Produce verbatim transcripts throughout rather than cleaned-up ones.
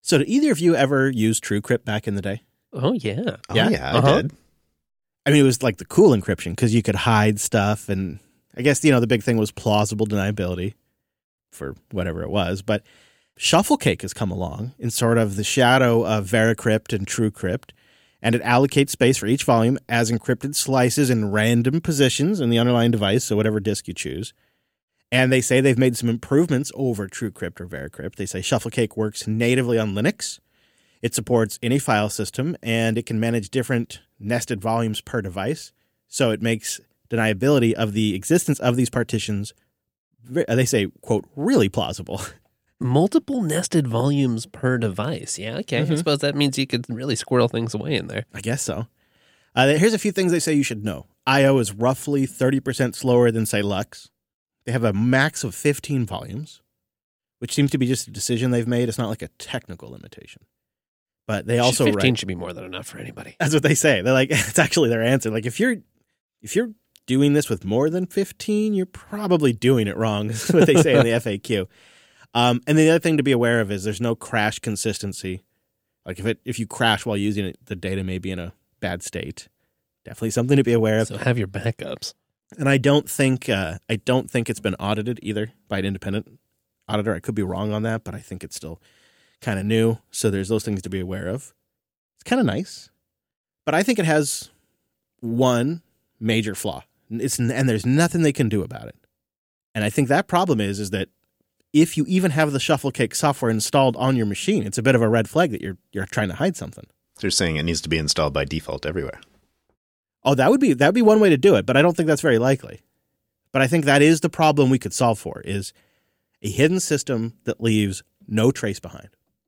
So did either of you ever use TrueCrypt back in the day? Oh, yeah. Oh, Yeah? yeah, I Uh-huh. did. I mean, it was like the cool encryption because you could hide stuff. And I guess, you know, the big thing was plausible deniability for whatever it was. But Shufflecake has come along in sort of the shadow of VeraCrypt and TrueCrypt. And it allocates space for each volume as encrypted slices in random positions in the underlying device, so whatever disk you choose. And they say they've made some improvements over TrueCrypt or VeraCrypt. They say Shufflecake works natively on Linux. It supports any file system, and it can manage different nested volumes per device. So it makes deniability of the existence of these partitions, they say, quote, really plausible. Multiple nested volumes per device. Yeah, okay. Mm-hmm. I suppose that means you could really squirrel things away in there. I guess so. Uh, here's a few things they say you should know. I O is roughly thirty percent slower than, say, Lux. They have a max of fifteen volumes, which seems to be just a decision they've made. It's not like a technical limitation. But they also fifteen write, should be more than enough for anybody. that's what they say. They're like, it's actually their answer. Like, if you're if you're doing this with more than fifteen, you're probably doing it wrong. That's what they say in the F A Q. Um, and the other thing to be aware of is there's no crash consistency. Like if it if you crash while using it, the data may be in a bad state. Definitely something to be aware of. So have your backups. And I don't think uh, I don't think it's been audited either by an independent auditor. I could be wrong on that, but I think it's still kind of new. So there's those things to be aware of. It's kind of nice, but I think it has one major flaw. It's and there's nothing they can do about it. And I think that problem is is that if you even have the Shufflecake software installed on your machine, it's a bit of a red flag that you're you're trying to hide something. They're saying it needs to be installed by default everywhere. Oh, that would be that would be one way to do it, but I don't think that's very likely. But I think that is the problem we could solve for, is a hidden system that leaves no trace behind.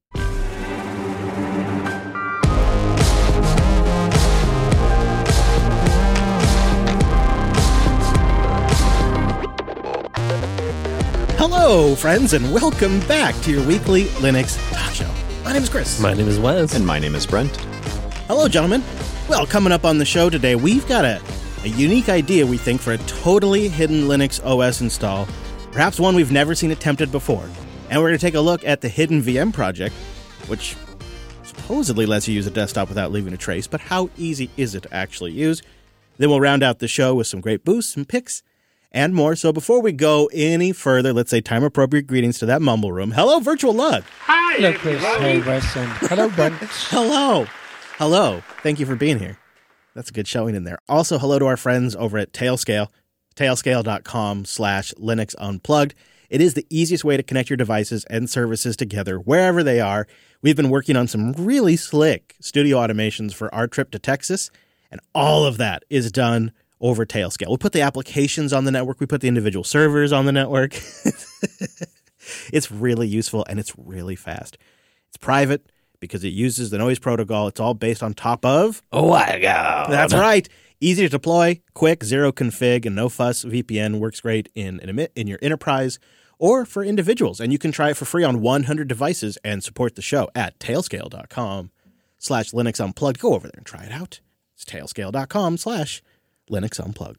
Hello, friends, and welcome back to your weekly Linux talk show. My name is Chris. My name is Wes. And my name is Brent. Hello, gentlemen. Well, coming up on the show today, we've got a, a unique idea, we think, for a totally hidden Linux O S install, perhaps one we've never seen attempted before. And we're going to take a look at the Hidden V M project, which supposedly lets you use a desktop without leaving a trace, but how easy is it to actually use? Then we'll round out the show with some great boosts, some picks, and more. So before we go any further, let's say time-appropriate greetings to that mumble room. Hello, Virtual Lug. Hi, hello, Chris. Hey, Wes. And hello, Brent. Hello. Hello. Thank you for being here. That's a good showing in there. Also, hello to our friends over at Tailscale, tailscale.com slash Linux Unplugged. It is the easiest way to connect your devices and services together wherever they are. We've been working on some really slick studio automations for our trip to Texas, and all of that is done over Tailscale. We put the applications on the network. We put the individual servers on the network. It's really useful, and it's really fast. It's private because it uses the noise protocol. It's all based on top of... Oh, my God. That's right. Easy to deploy, quick, zero config, and no fuss. V P N works great in, in, in your enterprise or for individuals. And you can try it for free on one hundred devices and support the show at tailscale.com slash Linux Unplugged. Go over there and try it out. It's tailscale.com slash Linux Unplugged.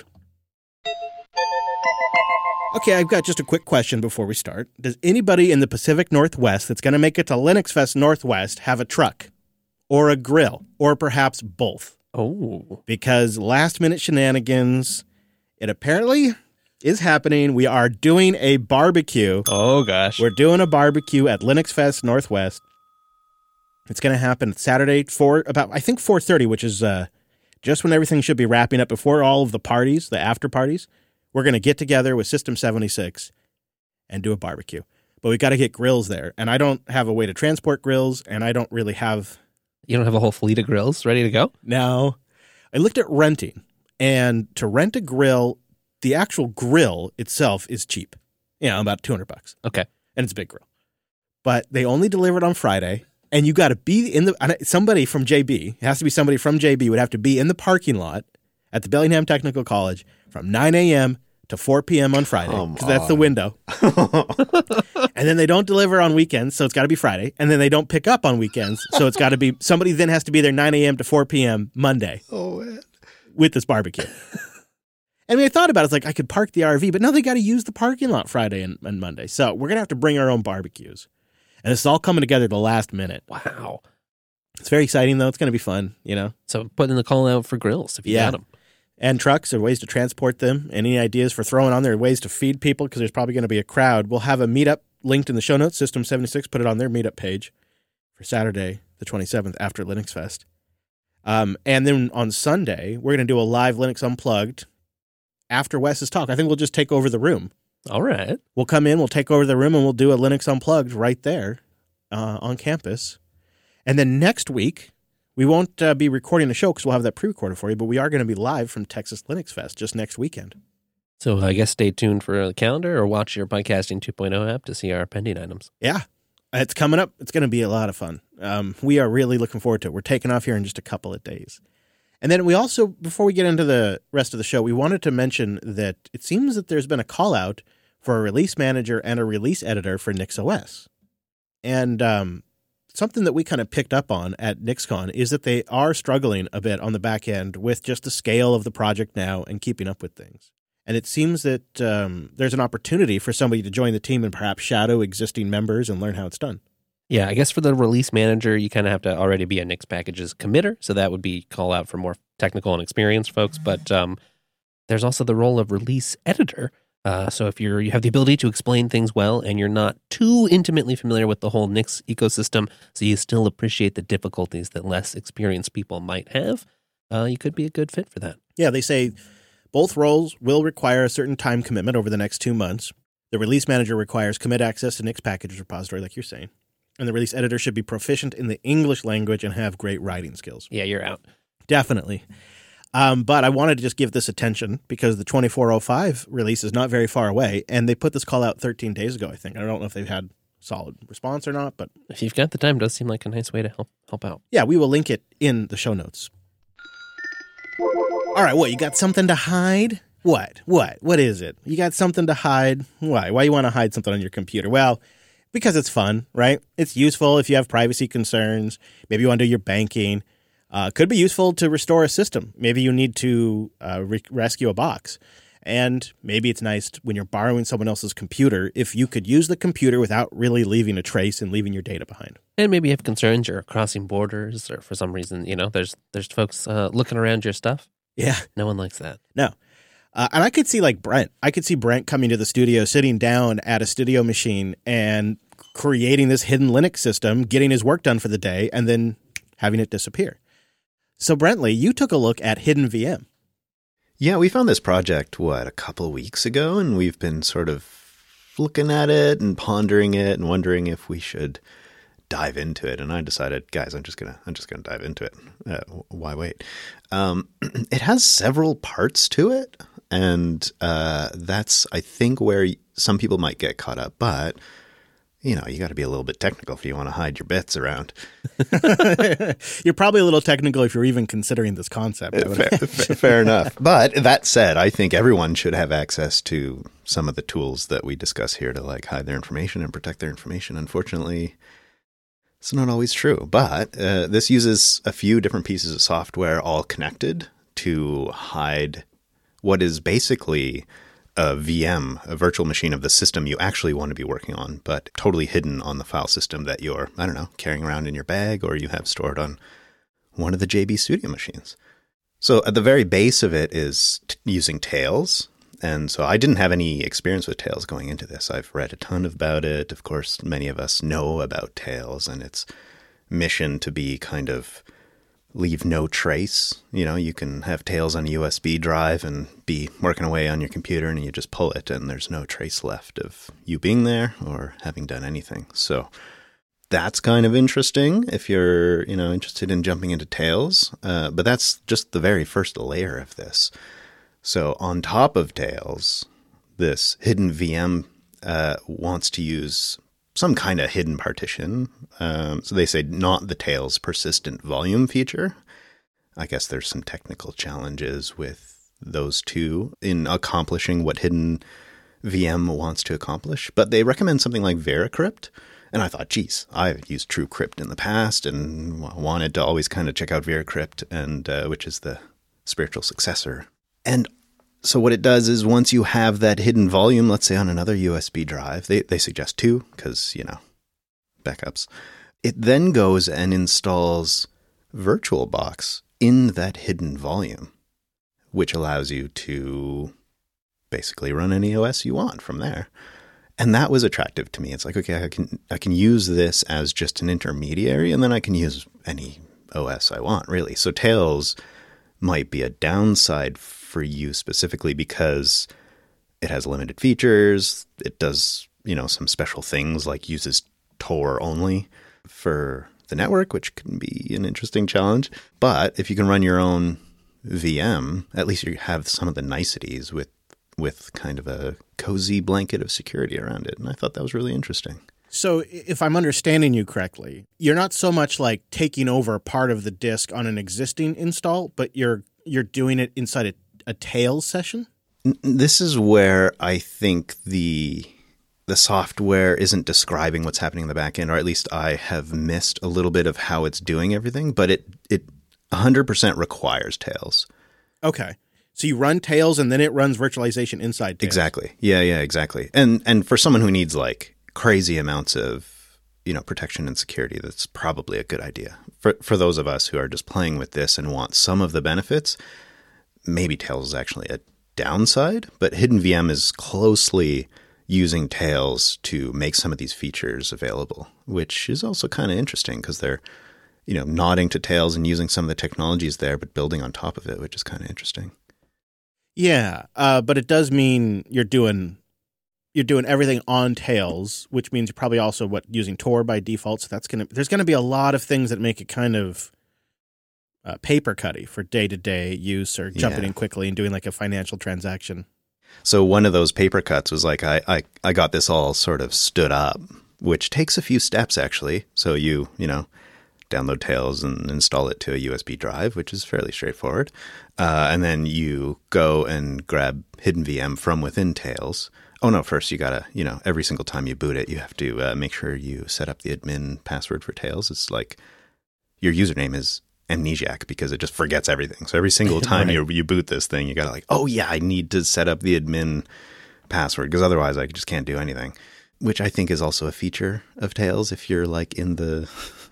Okay, I've got just a quick question before we start. Does anybody in the Pacific Northwest that's going to make it to Linux Fest Northwest have a truck or a grill or perhaps both? Oh. Because last minute shenanigans, it apparently is happening. We are doing a barbecue. Oh, gosh. We're doing a barbecue at Linux Fest Northwest. It's going to happen Saturday for about, I think, four thirty, which is uh, just when everything should be wrapping up before all of the parties, the after parties. We're going to get together with System seventy-six and do a barbecue. But we got to get grills there. And I don't have a way to transport grills, and I don't really have... You don't have a whole fleet of grills ready to go? No. I looked at renting, and to rent a grill, the actual grill itself is cheap. You know, about two hundred bucks. Okay. And it's a big grill. But they only deliver it on Friday, and you got to be in the... Somebody from J B, it has to be somebody from J B, would have to be in the parking lot at the Bellingham Technical College from nine a.m. to four p.m. on Friday, because that's the window. And then they don't deliver on weekends, so it's got to be Friday. And then they don't pick up on weekends, so it's got to be... Somebody then has to be there nine a.m. to four p.m. Monday. Oh, man. With this barbecue. I mean, I thought about it. It's like I could park the R V, but no, they got to use the parking lot Friday and, and Monday. So we're going to have to bring our own barbecues. And it's all coming together at the last minute. Wow. It's very exciting, though. It's going to be fun, you know? So putting the call out for grills if you Yeah. got them. And trucks or ways to transport them. Any ideas for throwing on there, ways to feed people, because there's probably going to be a crowd. We'll have a meetup linked in the show notes. System seventy-six put it on their meetup page for Saturday, the twenty-seventh, after Linux Fest. Um, and then on Sunday, we're going to do a live Linux Unplugged after Wes's talk. I think we'll just take over the room. All right. We'll come in, we'll take over the room, and we'll do a Linux Unplugged right there uh, on campus. And then next week, we won't uh, be recording the show because we'll have that pre-recorded for you, but we are going to be live from Texas Linux Fest just next weekend. So I guess stay tuned for the calendar or watch your Podcasting two point oh app to see our pending items. Yeah, it's coming up. It's going to be a lot of fun. Um, we are really looking forward to it. We're taking off here in just a couple of days. And then we also, before we get into the rest of the show, we wanted to mention that it seems that there's been a call out for a release manager and a release editor for NixOS. And um, something that we kind of picked up on at NixCon is that they are struggling a bit on the back end with just the scale of the project now and keeping up with things. And it seems that um, there's an opportunity for somebody to join the team and perhaps shadow existing members and learn how it's done. Yeah, I guess for the release manager, you kind of have to already be a Nix Packages committer, so that would be call out for more technical and experienced folks. But um, there's also the role of release editor. Uh, so if you're you have the ability to explain things well and you're not too intimately familiar with the whole Nix ecosystem, so you still appreciate the difficulties that less experienced people might have, uh, you could be a good fit for that. Yeah, they say both roles will require a certain time commitment over the next two months. The release manager requires commit access to Nix Packages repository, like you're saying. And the release editor should be proficient in the English language and have great writing skills. Yeah, you're out. Definitely. Um, but I wanted to just give this attention because the twenty-four oh five release is not very far away, and they put this call out thirteen days ago, I think. I don't know if they've had solid response or not, but If you've got the time, it does seem like a nice way to help help out. yeah, we will link it in the show notes. All right, what, you got something to hide? What? What? What is it? You got something to hide? Why? Why you want to hide something on your computer? Well, because it's fun, right? It's useful if you have privacy concerns. Maybe you want to do your banking. Uh, could be useful to restore a system. Maybe you need to uh, re- rescue a box. And maybe it's nice when you're borrowing someone else's computer if you could use the computer without really leaving a trace and leaving your data behind. And maybe you have concerns you're crossing borders or for some reason, you know, there's there's folks uh, looking around your stuff. Yeah. No one likes that. No. Uh, and I could see like Brent. I could see Brent coming to the studio, sitting down at a studio machine and creating this hidden Linux system, getting his work done for the day, and then having it disappear. So Brentley, you took a look at Hidden V M. Yeah, we found this project, what, a couple of weeks ago, and we've been sort of looking at it and pondering it and wondering if we should dive into it. And I decided, guys, I'm just gonna, I'm just gonna dive into it. Uh, why wait? Um, it has several parts to it, and uh, that's, I think, where some people might get caught up. But you know, you got to be a little bit technical if you want to hide your bits around. You're probably a little technical if you're even considering this concept. I would fair, fair, fair enough. But that said, I think everyone should have access to some of the tools that we discuss here to like hide their information and protect their information. Unfortunately, it's not always true. But uh, this uses a few different pieces of software all connected to hide what is basically a V M, a virtual machine of the system you actually want to be working on, but totally hidden on the file system that you're, I don't know, carrying around in your bag or you have stored on one of the J B Studio machines. So at the very base of it is t- using Tails. And so I didn't have any experience with Tails going into this. I've read a ton about it. Of course, many of us know about Tails and its mission to be kind of leave no trace. You know, you can have Tails on a U S B drive and be working away on your computer and you just pull it and there's no trace left of you being there or having done anything. So that's kind of interesting if you're, you know, interested in jumping into Tails. Uh, but that's just the very first layer of this. So on top of Tails, this hidden V M uh, wants to use some kind of hidden partition. Um, so they say not the Tails persistent volume feature. I guess there's some technical challenges with those two in accomplishing what hidden V M wants to accomplish. But they recommend something like VeraCrypt. And I thought, geez, I've used TrueCrypt in the past and wanted to always kind of check out VeraCrypt, and uh, which is the spiritual successor. And so what it does is once you have that hidden volume, let's say on another U S B drive, they, they suggest two because, you know, backups. It then goes and installs VirtualBox in that hidden volume, which allows you to basically run any O S you want from there. And that was attractive to me. It's like, okay, I can I can use this as just an intermediary, and then I can use any O S I want, really. So Tails might be a downside for you specifically because it has limited features. It does, you know, some special things like uses Tor only for the network, which can be an interesting challenge. But if you can run your own V M, at least you have some of the niceties with with kind of a cozy blanket of security around it. And I thought that was really interesting. So if I'm understanding you correctly, you're not so much like taking over part of the disk on an existing install, but you're you're doing it inside a, a Tails session? This is where I think the the software isn't describing what's happening in the back end, or at least I have missed a little bit of how it's doing everything, but it it one hundred percent requires Tails. Okay. So you run Tails and then it runs virtualization inside Tails. Exactly. Yeah, yeah, exactly. And and for someone who needs like crazy amounts of, you know, protection and security, that's probably a good idea. For for those of us who are just playing with this and want some of the benefits, maybe Tails is actually a downside, but Hidden V M is closely using Tails to make some of these features available, which is also kind of interesting because they're, you know, nodding to Tails and using some of the technologies there, but building on top of it, which is kind of interesting. Yeah, uh, but it does mean you're doing you're doing everything on Tails, which means you're probably also what using Tor by default. So that's gonna there's gonna be a lot of things that make it kind of uh, paper cutty for day to day use or jumping Yeah. in quickly and doing like a financial transaction. So one of those paper cuts was like I, I I got this all sort of stood up, which takes a few steps actually. So you you know. download Tails and install it to a U S B drive, which is fairly straightforward. Uh, and then you go and grab Hidden V M from within Tails. Oh, no, first you got to, you know, every single time you boot it, you have to uh, make sure you set up the admin password for Tails. It's like your username is Amnesiac because it just forgets everything. So every single time Right. you you boot this thing, you got to like, oh, yeah, I need to set up the admin password because otherwise I just can't do anything, which I think is also a feature of Tails if you're like in the...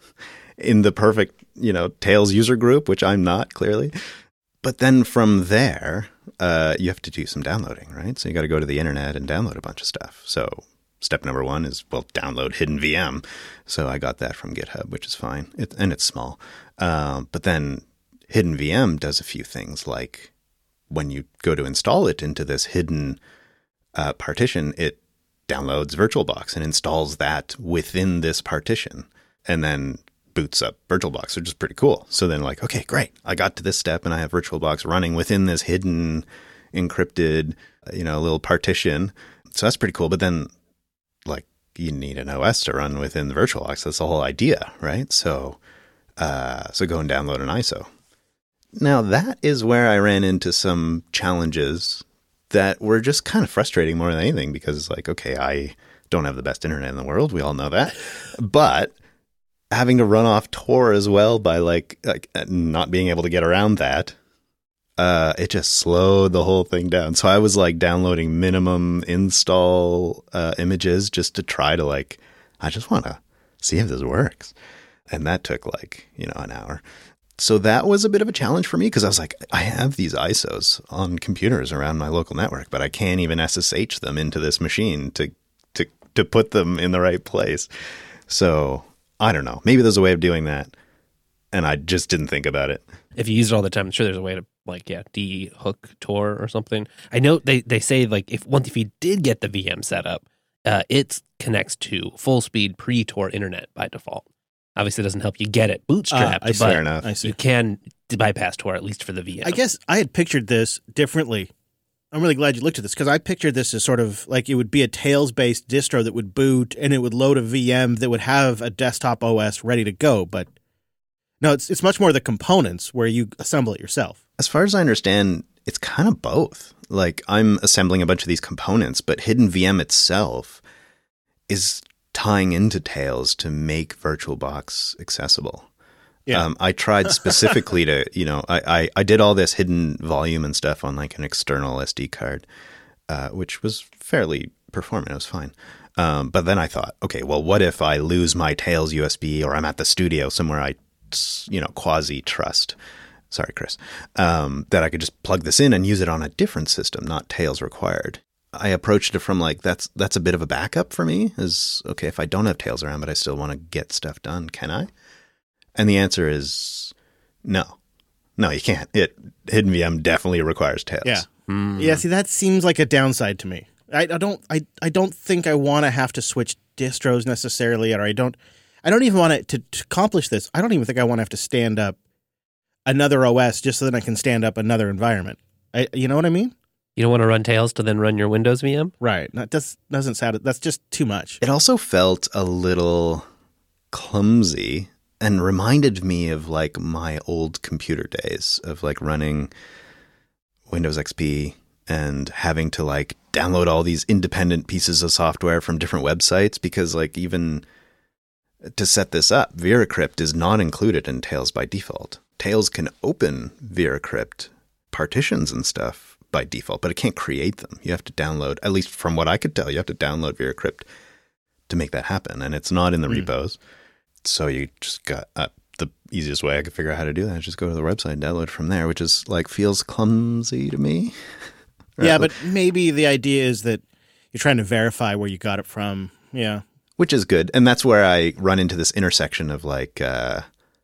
in the perfect, you know, Tails user group, which I'm not, clearly. But then from there, uh, you have to do some downloading, right? So you got to go to the internet and download a bunch of stuff. So step number one is, well, download Hidden V M. So I got that from GitHub, which is fine. It, and it's small. Um, but then Hidden V M does a few things like when you go to install it into this hidden uh, partition, it downloads VirtualBox and installs that within this partition. And then boots up VirtualBox, which is pretty cool. So then like, okay, great. I got to this step and I have VirtualBox running within this hidden, encrypted, you know, little partition. So that's pretty cool. But then like you need an O S to run within the VirtualBox. That's the whole idea, right? So, uh, so go and download an I S O. Now that is where I ran into some challenges that were just kind of frustrating more than anything because it's like, okay, I don't have the best internet in the world. We all know that. But having to run off Tor as well by like, like not being able to get around that, uh, it just slowed the whole thing down. So I was like downloading minimum install uh, images just to try to like, I just want to see if this works. And that took like, you know, an hour. So that was a bit of a challenge for me because I was like, I have these I S Os on computers around my local network, but I can't even S S H them into this machine to to to put them in the right place. So I don't know. Maybe there's a way of doing that, and I just didn't think about it. If you use it all the time, I'm sure there's a way to like yeah de-hook Tor or something. I know they, they say like if once if you did get the V M set up, uh, it connects to full speed pre-Tor internet by default. Obviously, it doesn't help you get it bootstrapped, Uh, I see. but Fair enough. I see. you can bypass Tor at least for the V M. I guess I had pictured this differently. I'm really glad you looked at this because I pictured this as sort of like it would be a Tails-based distro that would boot and it would load a V M that would have a desktop O S ready to go. But no, it's it's much more the components where you assemble it yourself. As far as I understand, it's kind of both. Like I'm assembling a bunch of these components, but Hidden V M itself is tying into Tails to make VirtualBox accessible. Yeah. Um, I tried specifically to, you know, I, I, I did all this hidden volume and stuff on like an external S D card, uh, which was fairly performant. It was fine. Um, but then I thought, okay, well, what if I lose my Tails U S B or I'm at the studio somewhere I, you know, quasi trust. Sorry, Chris. Um, that I could just plug this in and use it on a different system, not Tails required. I approached it from like, that's that's a bit of a backup for me. Is, okay, if I don't have Tails around, but I still want to get stuff done, can I? And the answer is no. No, you can't. It Hidden V M definitely requires Tails. Yeah. Mm. Yeah, see, that seems like a downside to me. I, I don't I, I don't think I want to have to switch distros necessarily, or I don't I don't even want it to, to accomplish this. I don't even think I want to have to stand up another O S just so that I can stand up another environment. I, you know what I mean? You don't want to run Tails to then run your Windows V M? Right. That just doesn't sound. That's just too much. It also felt a little clumsy and reminded me of like my old computer days of like running Windows X P and having to like download all these independent pieces of software from different websites, because like even to set this up, VeraCrypt is not included in Tails by default. Tails can open VeraCrypt partitions and stuff by default, but it can't create them. You have to download, at least from what I could tell, you have to download VeraCrypt to make that happen, and it's not in the mm. repos. So you just got uh, the easiest way I could figure out how to do that is just go to the website and download from there, which is like feels clumsy to me. Right? Yeah, but maybe the idea is that you're trying to verify where you got it from. Yeah. Which is good. And that's where I run into this intersection of like, uh,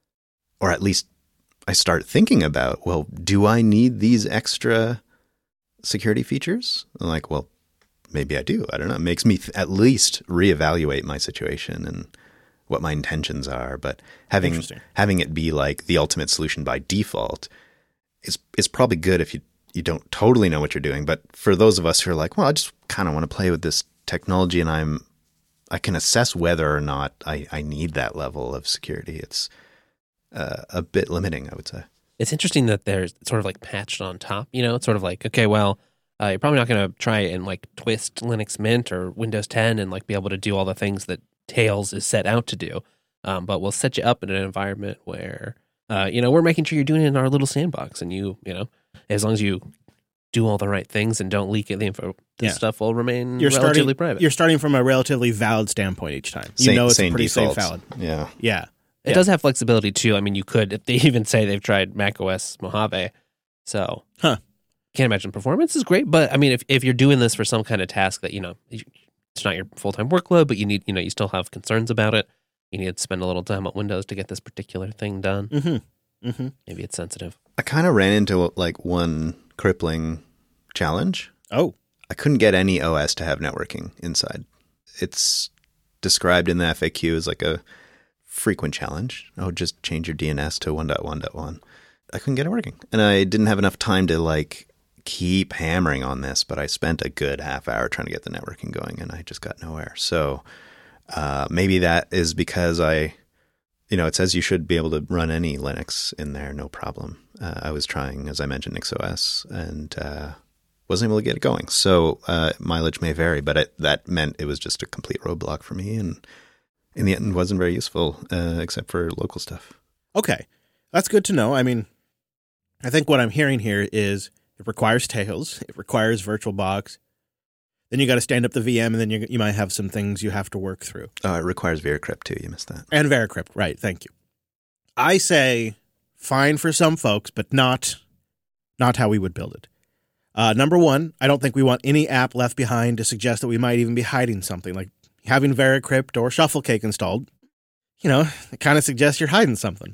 or at least I start thinking about, well, do I need these extra security features? I'm like, well, maybe I do. I don't know. It makes me th- at least reevaluate my situation and what my intentions are. But having having it be like the ultimate solution by default is is probably good if you you don't totally know what you're doing. But for those of us who are like, well, I just kind of want to play with this technology and I'm I can assess whether or not I, I need that level of security. It's uh, a bit limiting, I would say. It's interesting that there's sort of like patched on top, you know, it's sort of like, okay, well, uh, you're probably not going to try and like twist Linux Mint or Windows ten and like be able to do all the things that Tails is set out to do. Um, but we'll set you up in an environment where, uh, you know, we're making sure you're doing it in our little sandbox, and you, you know, as long as you do all the right things and don't leak the info, this yeah. stuff will remain you're relatively starting, private. You're starting from a relatively valid standpoint each time. You same, know it's same pretty defaults. safe valid. Yeah. Yeah. It yeah. does have flexibility too. I mean, you could, if they even say they've tried macOS Mojave. So, huh. Can't imagine performance is great, but I mean, if, if you're doing this for some kind of task that, you know, it's not your full-time workload, but you need, you know, you still have concerns about it. You need to spend a little time on Windows to get this particular thing done. Mm-hmm. Mm-hmm. Maybe it's sensitive. I kind of ran into like one crippling challenge. Oh. I couldn't get any O S to have networking inside. It's described in the F A Q as like a frequent challenge. Oh, just change your D N S to one dot one dot one. I couldn't get it working. And I didn't have enough time to like keep hammering on this, but I spent a good half hour trying to get the networking going and I just got nowhere. So uh, maybe that is because I, you know, it says you should be able to run any Linux in there, no problem. Uh, I was trying, as I mentioned, NixOS and uh, wasn't able to get it going. So uh, mileage may vary, but it, that meant it was just a complete roadblock for me. And in the end, wasn't very useful, uh, except for local stuff. Okay. That's good to know. I mean, I think what I'm hearing here is it requires Tails, it requires VirtualBox. Then you got to stand up the V M, and then you you might have some things you have to work through. Oh, it requires VeraCrypt too. You missed that. And VeraCrypt, right? Thank you. I say fine for some folks, but not not how we would build it. Uh, number one, I don't think we want any app left behind to suggest that we might even be hiding something, like having VeraCrypt or Shufflecake installed. You know, it kind of suggests you're hiding something.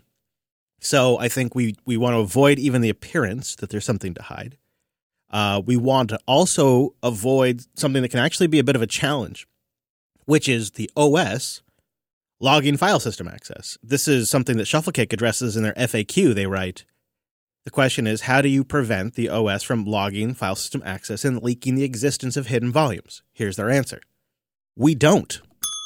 So I think we, we want to avoid even the appearance that there's something to hide. Uh, we want to also avoid something that can actually be a bit of a challenge, which is the O S logging file system access. This is something that Shufflecake addresses in their F A Q. They write, the question is, how do you prevent the O S from logging file system access and leaking the existence of hidden volumes? Here's their answer. We don't.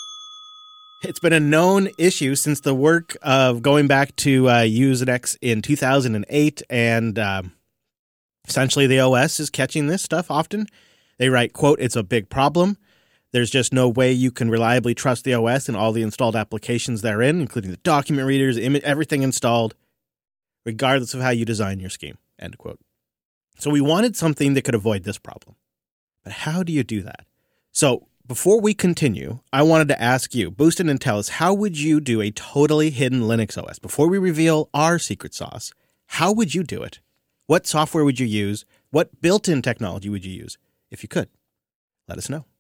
It's been a known issue since the work of going back to uh, Usenet in two thousand eight, and uh, essentially the O S is catching this stuff often. They write, quote, it's a big problem. There's just no way you can reliably trust the O S and all the installed applications therein, including the document readers, image, everything installed, regardless of how you design your scheme, end quote. So we wanted something that could avoid this problem. But how do you do that? So before we continue, I wanted to ask you, Boosted and tell us, how would you do a totally hidden Linux O S? Before we reveal our secret sauce, how would you do it? What software would you use? What built-in technology would you use? If you could, let us know.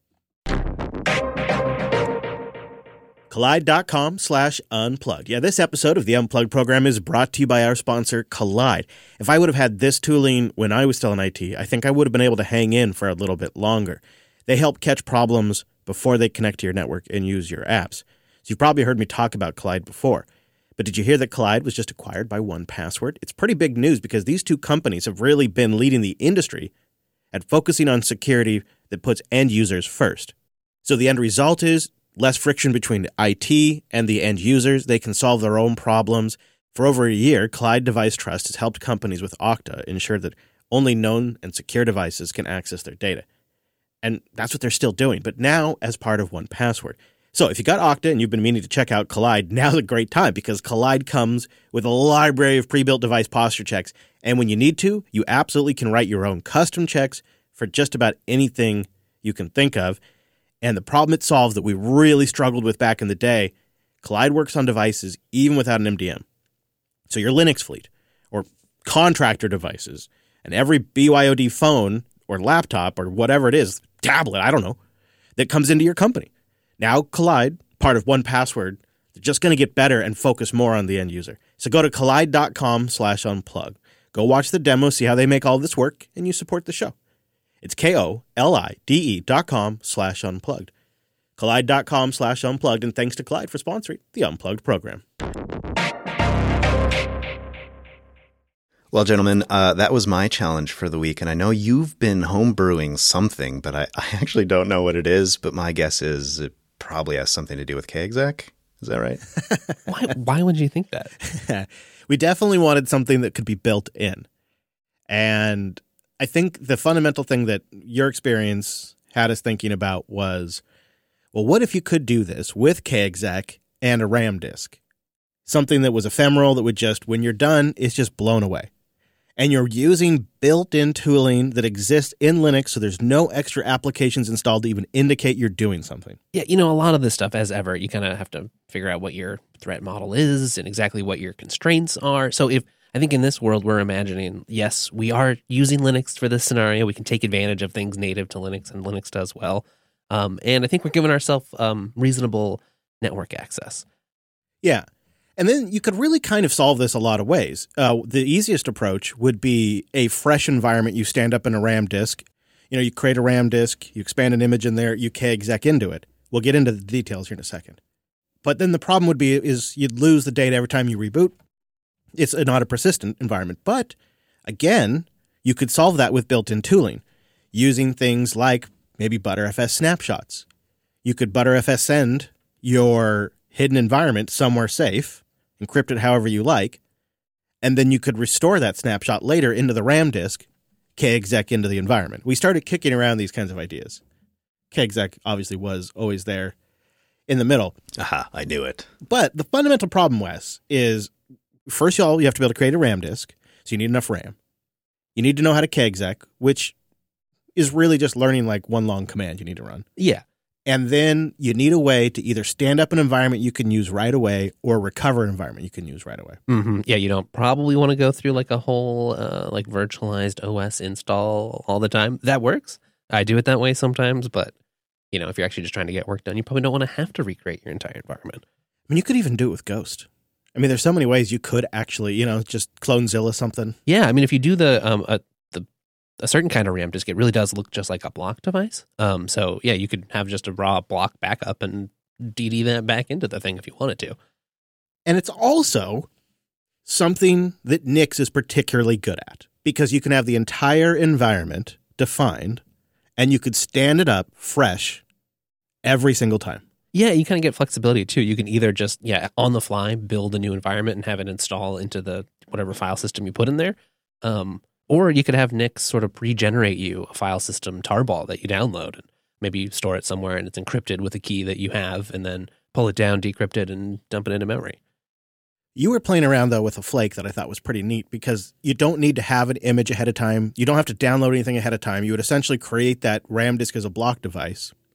Kolide.com slash unplugged. Yeah, this episode of the Unplugged program is brought to you by our sponsor, Kolide. If I would have had this tooling when I was still in I T, I think I would have been able to hang in for a little bit longer. They help catch problems before they connect to your network and use your apps. So you've probably heard me talk about Kolide before. But did you hear that Kolide was just acquired by one password? It's pretty big news because these two companies have really been leading the industry at focusing on security that puts end users first. So the end result is less friction between I T and the end users. They can solve their own problems. For over a year, Kolide Device Trust has helped companies with Okta ensure that only known and secure devices can access their data. And that's what they're still doing, but now as part of one password. So if you got Okta and you've been meaning to check out Kolide, now's a great time because Kolide comes with a library of pre-built device posture checks. And when you need to, you absolutely can write your own custom checks for just about anything you can think of. And the problem it solves that we really struggled with back in the day, Kolide works on devices even without an M D M. So your Linux fleet or contractor devices and every B Y O D phone or laptop or whatever it is, tablet, I don't know, that comes into your company. Now Kolide, part of one password, they're just going to get better and focus more on the end user. So go to kolide.com slash unplug. Go watch the demo, see how they make all this work, and you support the show. It's K-O-L-I-D-E dot com slash unplugged. Kolide.com slash unplugged, and thanks to Kolide for sponsoring the Unplugged program. Well, gentlemen, uh, that was my challenge for the week, and I know you've been homebrewing something, but I, I actually don't know what it is, but my guess is it probably has something to do with KExec. Is that right? why, why would you think that? We definitely wanted something that could be built in. And I think the fundamental thing that your experience had us thinking about was, well, what if you could do this with KExec and a RAM disk? Something that was ephemeral that would just, when you're done, it's just blown away. And you're using built-in tooling that exists in Linux, so there's no extra applications installed to even indicate you're doing something. Yeah, you know, a lot of this stuff, as ever, you kind of have to figure out what your threat model is and exactly what your constraints are. So if I think in this world, we're imagining, yes, we are using Linux for this scenario. We can take advantage of things native to Linux, and Linux does well. Um, and I think we're giving ourselves um, reasonable network access. Yeah. And then you could really kind of solve this a lot of ways. Uh, the easiest approach would be a fresh environment. You stand up in a RAM disk. You know, you create a RAM disk, you expand an image in there, you KExec into it. We'll get into the details here in a second. But then the problem would be is you'd lose the data every time you reboot. It's not a persistent environment. But again, you could solve that with built-in tooling using things like maybe Btrfs snapshots. You could Btrfs send your hidden environment somewhere safe, encrypt it however you like, and then you could restore that snapshot later into the RAM disk, KExec into the environment. We started kicking around these kinds of ideas. KExec obviously was always there in the middle. Aha, I knew it. But the fundamental problem, Wes, is first of all, you have to be able to create a RAM disk, so you need enough RAM. You need to know how to KExec, which is really just learning like one long command you need to run. Yeah. And then you need a way to either stand up an environment you can use right away or recover an environment you can use right away. Mm-hmm. Yeah, you don't probably want to go through like a whole uh, like virtualized O S install all the time. That works. I do it that way sometimes, but you know, if you're actually just trying to get work done, you probably don't want to have to recreate your entire environment. I mean, you could even do it with Ghost. I mean, there's so many ways you could actually, you know, just Clonezilla something. Yeah, I mean, if you do the um a, the a certain kind of RAM disk, it really does look just like a block device. Um, so yeah, you could have just a raw block backup and D D that back into the thing if you wanted to. And it's also something that Nix is particularly good at because you can have the entire environment defined and you could stand it up fresh every single time. Yeah, you kind of get flexibility too. You can either just, yeah, on the fly, build a new environment and have it install into the whatever file system you put in there. Um, or you could have Nix sort of pre-generate you a file system tarball that you download. And maybe you store it somewhere and it's encrypted with a key that you have and then pull it down, decrypt it, and dump it into memory. You were playing around, though, with a flake that I thought was pretty neat because you don't need to have an image ahead of time. You don't have to download anything ahead of time. You would essentially create that RAM disk as a block device.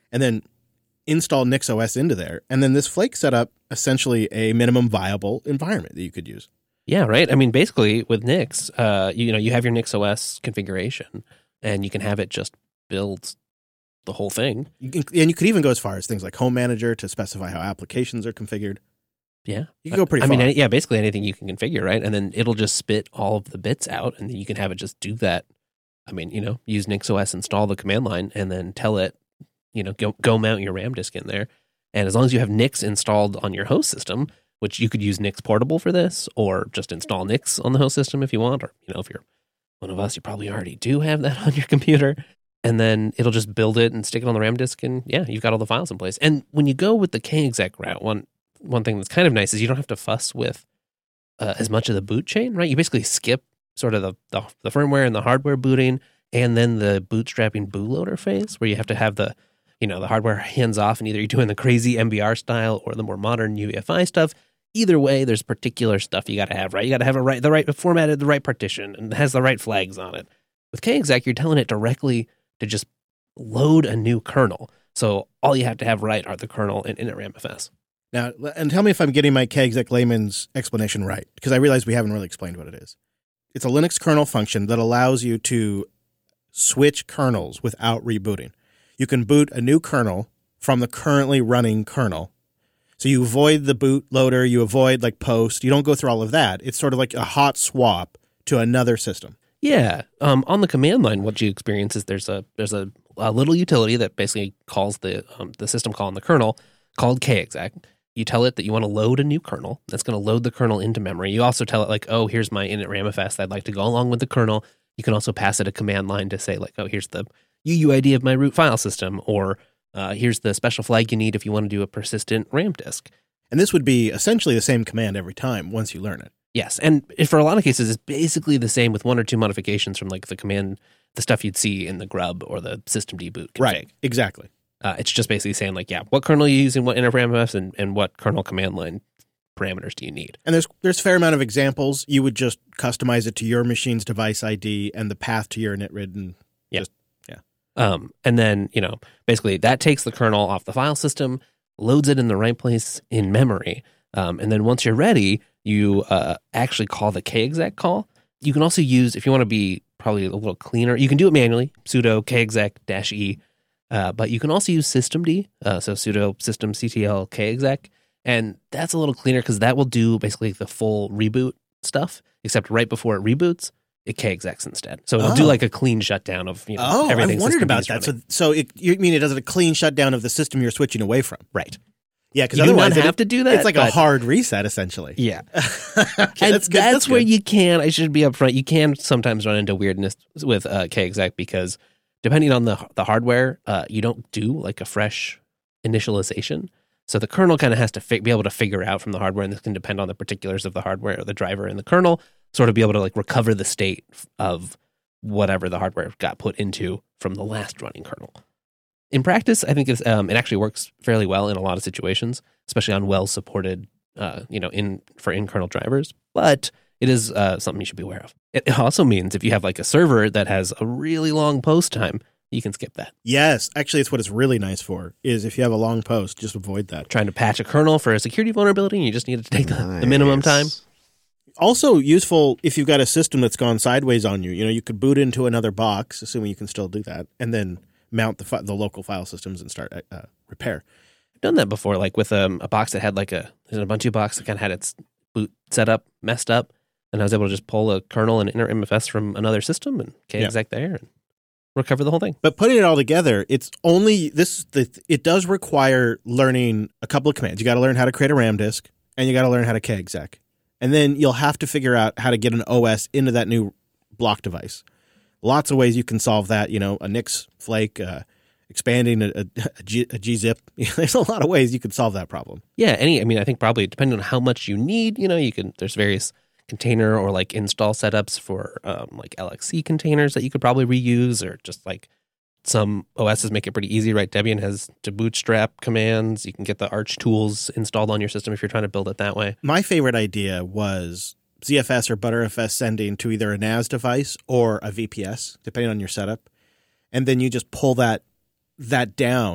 and then install NixOS into there. And then this Flake set up essentially a minimum viable environment that you could use. Yeah, right. I mean, basically with Nix, uh, you, you know, you have your NixOS configuration, and you can have it just build the whole thing. You can, and you could even go as far as things like Home Manager to specify how applications are configured. Yeah. You can go pretty I far. mean, yeah, basically anything you can configure, right? And then it'll just spit all of the bits out, and then you can have it just do that. I mean, you know, use NixOS, install the command line, and then tell it, you know, go, go mount your RAM disk in there. And as long as you have Nix installed on your host system, which you could use Nix Portable for this, or just install Nix on the host system if you want, or, you know, if you're one of us, you probably already do have that on your computer. And then it'll just build it and stick it on the RAM disk, and yeah, you've got all the files in place. And when you go with the kexec route, one one thing that's kind of nice is you don't have to fuss with uh, as much of the boot chain, right? You basically skip sort of the, the the firmware and the hardware booting, and then the bootstrapping bootloader phase, where you have to have the, you know, the hardware hands off, and either you're doing the crazy M B R style or the more modern U E F I stuff. Either way, there's particular stuff you got to have, right? You got to have a right, the right formatted, the right partition, and it has the right flags on it. With kexec, you're telling it directly to just load a new kernel. So all you have to have right are the kernel and initramfs. Now, and tell me if I'm getting my kexec layman's explanation right, because I realize we haven't really explained what it is. It's a Linux kernel function that allows you to switch kernels without rebooting. You can boot a new kernel from the currently running kernel. So you avoid the bootloader, you avoid like post, you don't go through all of that. It's sort of like a hot swap to another system. Yeah. Um, on the command line, what you experience is there's a there's a, a little utility that basically calls the um, the system call on the kernel called kexec. You tell it that you want to load a new kernel. That's going to load the kernel into memory. You also tell it like, oh, here's my initramfs that I'd like to go along with the kernel. You can also pass it a command line to say like, oh, here's the U U I D of my root file system, or uh, here's the special flag you need if you want to do a persistent RAM disk. And this would be essentially the same command every time once you learn it. Yes, and for a lot of cases, it's basically the same with one or two modifications from like the command, the stuff you'd see in the grub or the system deboot config. Right, exactly. Uh, it's just basically saying like, yeah, what kernel you using, what initramfs, and, and what kernel command line parameters do you need? And there's there's a fair amount of examples. You would just customize it to your machine's device I D and the path to your initrid. And yeah. Just, yeah. Um, and then, you know, basically that takes the kernel off the file system, loads it in the right place in memory. Um, and then once you're ready, you uh, actually call the kexec call. You can also use, if you want to be probably a little cleaner, you can do it manually, sudo kexec-e, uh, but you can also use systemd, uh, so sudo systemctl kexec, and that's a little cleaner because that will do basically the full reboot stuff, except right before it reboots, it kexecs instead. So it'll Oh. do like a clean shutdown of, you know, Oh, everything. I wondered systemd about is that. So, running. so it, you mean it does a clean shutdown of the system you're switching away from? Right. Yeah, because You do otherwise not it- have to do that. It's like a but- hard reset, essentially. Yeah. Okay, And that's good. that's, where good. you can, I should be upfront, you can sometimes run into weirdness with uh, kexec because depending on the the hardware, uh, you don't do like a fresh initialization. So the kernel kind of has to fi- be able to figure out from the hardware, and this can depend on the particulars of the hardware or the driver in the kernel, sort of be able to like recover the state of whatever the hardware got put into from the last running kernel. In practice, I think it's, um, it actually works fairly well in a lot of situations, especially on well-supported, uh, you know, in for in-kernel drivers. But it is uh, something you should be aware of. It also means if you have like a server that has a really long post time, you can skip that. Yes, actually, it's what it's really nice for, is if you have a long post, just avoid that. Trying to patch a kernel for a security vulnerability, and you just need to take the, the minimum time. Nice. Also useful if you've got a system that's gone sideways on you. You know, you could boot into another box, assuming you can still do that, and then mount the fi- the local file systems and start uh, repair. I've done that before, like with um, a box that had like a, there's a Ubuntu box that kind of had its boot setup messed up, and I was able to just pull a kernel and initramfs from another system and kexec there and recover the whole thing. But putting it all together, it's only this. The, it does require learning a couple of commands. You got to learn how to create a RAM disk, and you got to learn how to kexec, and then you'll have to figure out how to get an O S into that new block device. Lots of ways you can solve that. You know, a Nix Flake, uh, expanding a, a, a, G, a gzip. There's a lot of ways you could solve that problem. Yeah, any, I mean, I think probably depending on how much you need, you know, you can, there's various container or like install setups for um, like L X C containers that you could probably reuse, or just like some O Ss make it pretty easy, right? Debian has to bootstrap commands. You can get the Arch tools installed on your system if you're trying to build it that way. My favorite idea was Z F S or Btrfs sending to either a N A S device or a V P S, depending on your setup. And then you just pull that that down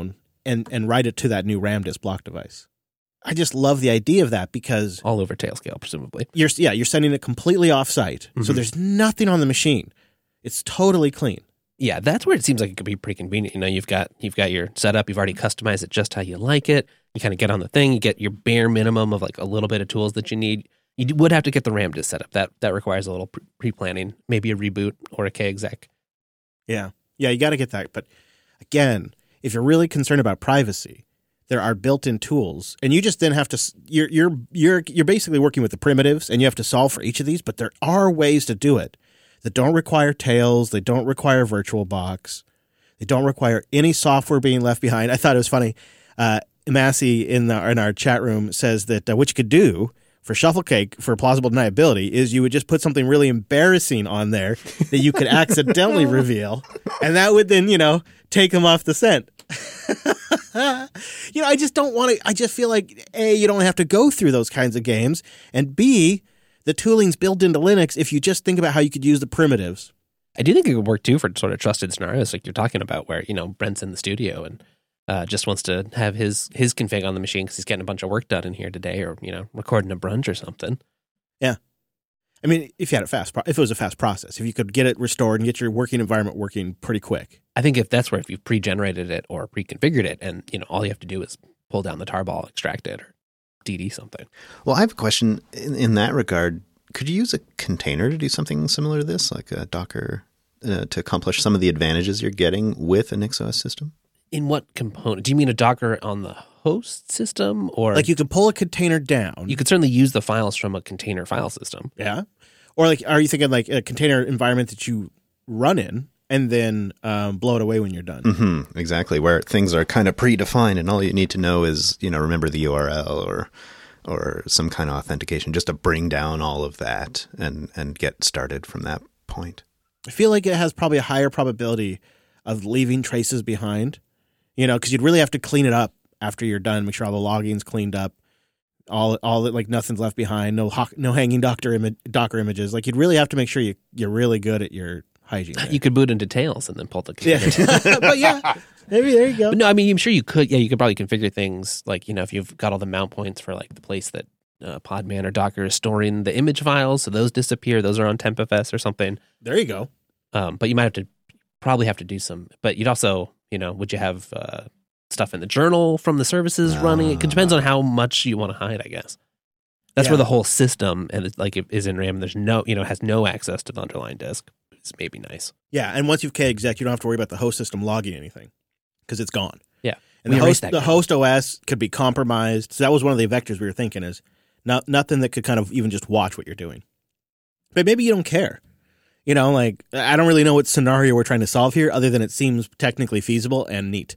and, and write it to that new RAM disk block device. I just love the idea of that because All over Tailscale, presumably. you're yeah you're sending it completely off-site, Mm-hmm. so there's nothing on the machine. It's totally clean. Yeah, that's where it seems like it could be pretty convenient. You know, you've got you've got your setup, you've already customized it just how you like it. You kind of get on the thing, you get your bare minimum of like a little bit of tools that you need. You would have to get the RAM disk set up. That that requires a little pre-planning, maybe a reboot or a K exec. Yeah, yeah, you got to get that. But again, if you're really concerned about privacy, there are built-in tools, and you just then have to. You're you're you're you're basically working with the primitives, and you have to solve for each of these. But there are ways to do it that don't require Tails. They don't require VirtualBox. They don't require any software being left behind. I thought it was funny. Uh, Massey in the, in our chat room says that uh, what you could do for Shufflecake for plausible deniability is you would just put something really embarrassing on there that you could accidentally reveal, and that would then, you know, take them off the scent. You know, I just don't want to, I just feel like, A, you don't have to go through those kinds of games, and B, the tooling's built into Linux if you just think about how you could use the primitives. I do think it would work too for sort of trusted scenarios like you're talking about where, you know, Brent's in the studio and uh, just wants to have his his config on the machine because he's getting a bunch of work done in here today or, you know, recording a brunch or something. Yeah. I mean, if you had a fast, pro- if it was a fast process, if you could get it restored and get your working environment working pretty quick. I think if that's where if you've pre-generated it or pre-configured it and, you know, all you have to do is pull down the tarball, extract it or D D something. Well, I have a question in, in that regard. Could you use a container to do something similar to this, like a Docker, uh, to accomplish some of the advantages you're getting with a NixOS system? In what component? Do you mean a Docker on the host system or Like you could pull a container down. you could certainly use the files from a container file system. Yeah. Or like, are you thinking like a container environment that you run in and then um, blow it away when you're done? Mm-hmm, exactly, where things are kind of predefined and all you need to know is, you know, remember the U R L or or some kind of authentication just to bring down all of that and, and get started from that point. I feel like it has probably a higher probability of leaving traces behind, you know, because you'd really have to clean it up after you're done, make sure all the logging's cleaned up, all all like nothing's left behind, no ho- no hanging Docker ima- Docker images. Like you'd really have to make sure you you're really good at your hygiene. there. You could boot into Tails and then pull the Yeah, configure. but yeah, maybe there you go. But no, I mean, I'm sure you could. Yeah, you could probably configure things like, you know, if you've got all the mount points for like the place that uh, Podman or Docker is storing the image files, so those disappear. Those are on TempFS or something. There you go. Um, but you might have to probably have to do some. But you'd also, you know, would you have uh, stuff in the journal from the services running? It depends on how much you want to hide, I guess. That's Yeah. where the whole system and it's like it is in RAM. There's no, you know, has no access to the underlying disk. It's maybe nice. Yeah, and once you've K-exec, you don't have to worry about the host system logging anything because it's gone. Yeah. And We the erased host, that the code. host O S could be compromised. So that was one of the vectors we were thinking is not, nothing that could kind of even just watch what you're doing. But maybe you don't care. You know, like, I don't really know what scenario we're trying to solve here other than it seems technically feasible and neat.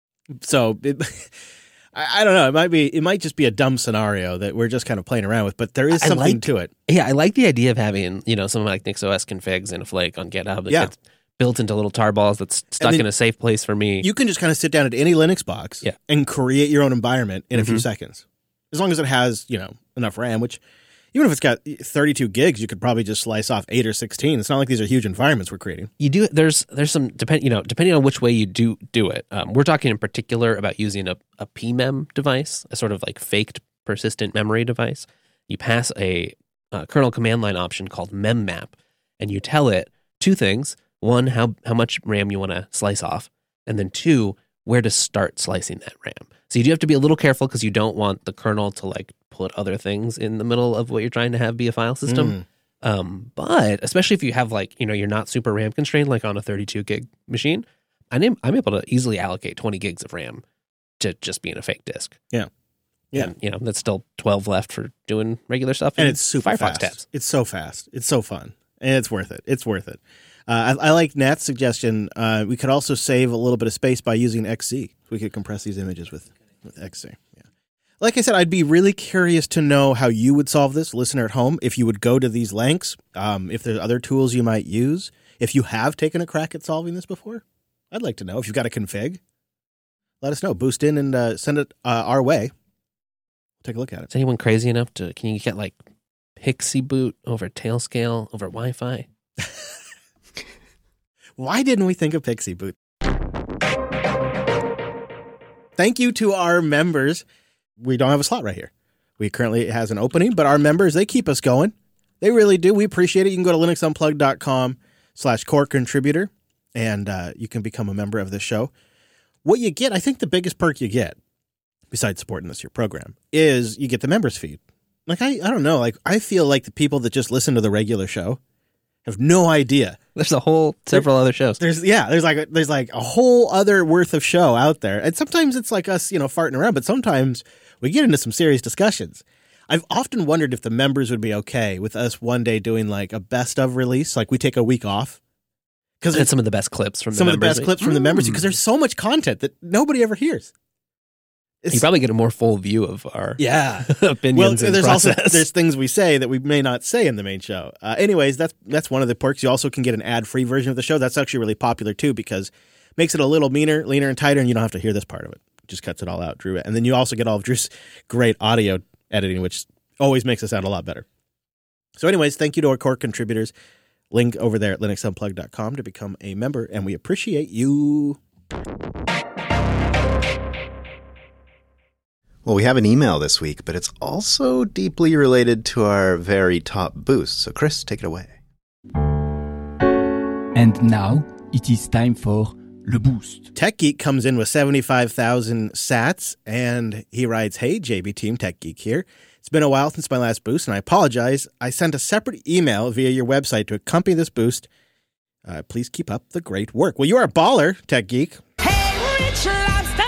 So it, I, I don't know. It might be, it might just be a dumb scenario that we're just kind of playing around with, but there is I something like- to it. Yeah, I like the idea of having, you know, something like NixOS configs in a flake on GitHub that Yeah. gets built into little tarballs that's stuck then in a safe place for me. You can just kind of sit down at any Linux box Yeah. and create your own environment in a few Mhm. seconds. As long as it has, you know, enough RAM, which even if it's got thirty-two gigs, you could probably just slice off eight or sixteen. It's not like these are huge environments we're creating. You do there's there's some depend you know depending on which way you do do it. Um, we're talking in particular about using a, a P M E M device, a sort of like faked persistent memory device. You pass a, a kernel command line option called memmap, and you tell it two things: one, how how much RAM you want to slice off, and then two, where to start slicing that RAM. So you do have to be a little careful because you don't want the kernel to like put other things in the middle of what you're trying to have be a file system. Mm. Um, but especially if you have like, you know, you're not super RAM constrained, like on a thirty-two gig machine, I'm, am- I'm able to easily allocate twenty gigs of RAM to just being a fake disk. Yeah. Yeah. And, you know, that's still twelve left for doing regular stuff. And in it's super Firefox fast. tabs. It's so fast. It's so fun. And it's worth it. It's worth it. Uh, I, I like Nat's suggestion. Uh, we could also save a little bit of space by using X Z. We could compress these images with, with X Z. Yeah. Like I said, I'd be really curious to know how you would solve this, listener at home, if you would go to these lengths, um, if there's other tools you might use, if you have taken a crack at solving this before. I'd like to know. If you've got a config, let us know. Boost in and uh, send it uh, our way. Take a look at it. Is anyone crazy enough to, can you get like Pixie boot over Tailscale over Wi-Fi? Why didn't we think of Pixie Boot? thank you to our members. We don't have a slot right here. We currently it has an opening, but our members, they keep us going. They really do. We appreciate it. You can go to linuxunplugged.com slash core contributor, and uh, you can become a member of this show. What you get, I think the biggest perk you get, besides supporting this your program, is you get the members feed. Like, I, I don't know, like, I feel like the people that just listen to the regular show have no idea. There's a whole several there, other shows. There's yeah, there's like a, there's like a whole other worth of show out there. And sometimes it's like us, you know, farting around, but sometimes we get into some serious discussions. I've often wondered if the members would be okay with us one day doing like a best of release, like we take a week off. Because it's some of the best clips from some the of the best clips from mm. the members, because there's so much content that nobody ever hears. It's, you probably get a more full view of our yeah opinions. Well, and there's process. also there's things we say that we may not say in the main show. Uh, anyways, that's that's one of the perks. You also can get an ad-free version of the show. That's actually really popular too, because it makes it a little meaner, leaner, and tighter, and you don't have to hear this part of it. It just cuts it all out, Drew. And then you also get all of Drew's great audio editing, which always makes it sound a lot better. So, anyways, thank you to our core contributors. Link over there at linux unplugged dot com to become a member, and we appreciate you. Well, we have an email this week, but it's also deeply related to our very top boost. So, Chris, take it away. And now it is time for Le Boost. Tech Geek comes in with seventy-five thousand sats, and he writes, "Hey, J B Team, Tech Geek here. It's been a while since my last boost, and I apologize. I sent a separate email via your website to accompany this boost. Uh, please keep up the great work." Well, you are a baller, Tech Geek. Hey, Rich Lobster!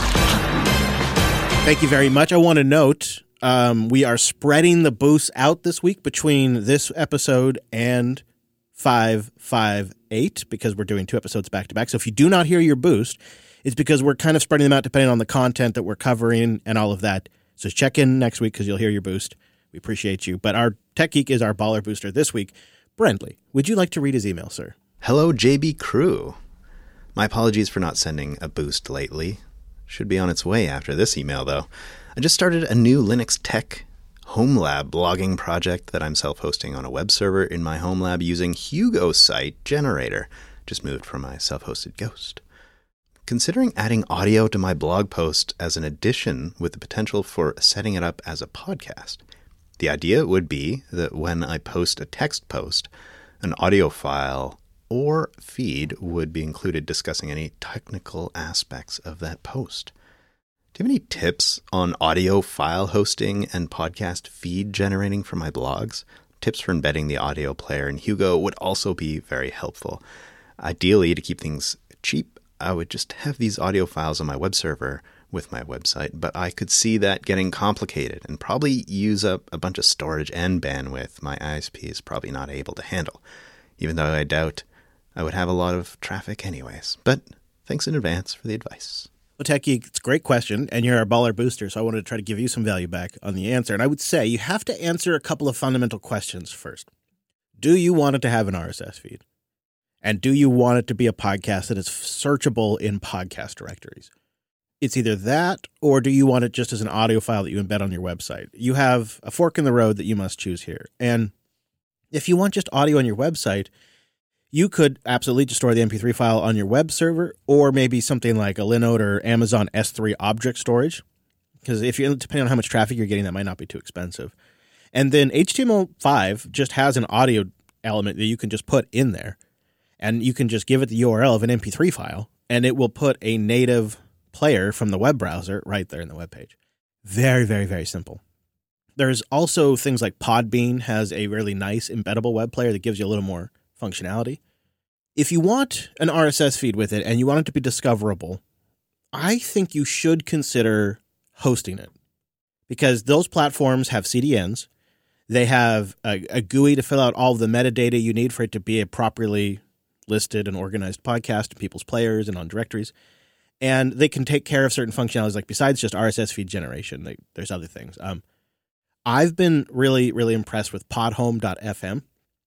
Thank you very much. I want to note um, we are spreading the boosts out this week between this episode and five five eight because we're doing two episodes back to back. So if you do not hear your boost, it's because we're kind of spreading them out depending on the content that we're covering and all of that. So check in next week because you'll hear your boost. We appreciate you. But our Tech Geek is our baller booster this week. Brendley, would you like to read his email, sir? Hello, J B Crew. My apologies for not sending a boost lately. Should be on its way after this email, though. I just started a new Linux Tech Home Lab blogging project that I'm self-hosting on a web server in my home lab using Hugo Site Generator. Just moved from my self-hosted Ghost. Considering adding audio to my blog post as an addition with the potential for setting it up as a podcast. The idea would be that when I post a text post, an audio file or feed would be included discussing any technical aspects of that post. Do you have any tips on audio file hosting and podcast feed generating for my blogs? Tips for embedding the audio player in Hugo would also be very helpful. Ideally, to keep things cheap, I would just have these audio files on my web server with my website, but I could see that getting complicated and probably use up a bunch of storage and bandwidth my I S P is probably not able to handle, even though I doubt I would have a lot of traffic anyways. But thanks in advance for the advice. Well, Tech Geek, it's a great question, and you're our baller booster, so I wanted to try to give you some value back on the answer. And I would say you have to answer a couple of fundamental questions first. Do you want it to have an R S S feed? And do you want it to be a podcast that is searchable in podcast directories? It's either that, or do you want it just as an audio file that you embed on your website? You have a fork in the road that you must choose here. And if you want just audio on your website, you could absolutely just store the M P three file on your web server, or maybe something like a Linode or Amazon S three object storage. Because if you depending on how much traffic you're getting, that might not be too expensive. And then H T M L five just has an audio element that you can just put in there. And you can just give it the U R L of an M P three file, and it will put a native player from the web browser right there in the web page. Very, very, very simple. There's also things like Podbean has a really nice embeddable web player that gives you a little more functionality. If you want an R S S feed with it and you want it to be discoverable, I think you should consider hosting it, because those platforms have C D Ns. They have a, a G U I to fill out all of the metadata you need for it to be a properly listed and organized podcast in people's players and on directories. And they can take care of certain functionalities, like besides just R S S feed generation, they, there's other things. Um, I've been really, really impressed with podhome dot f m.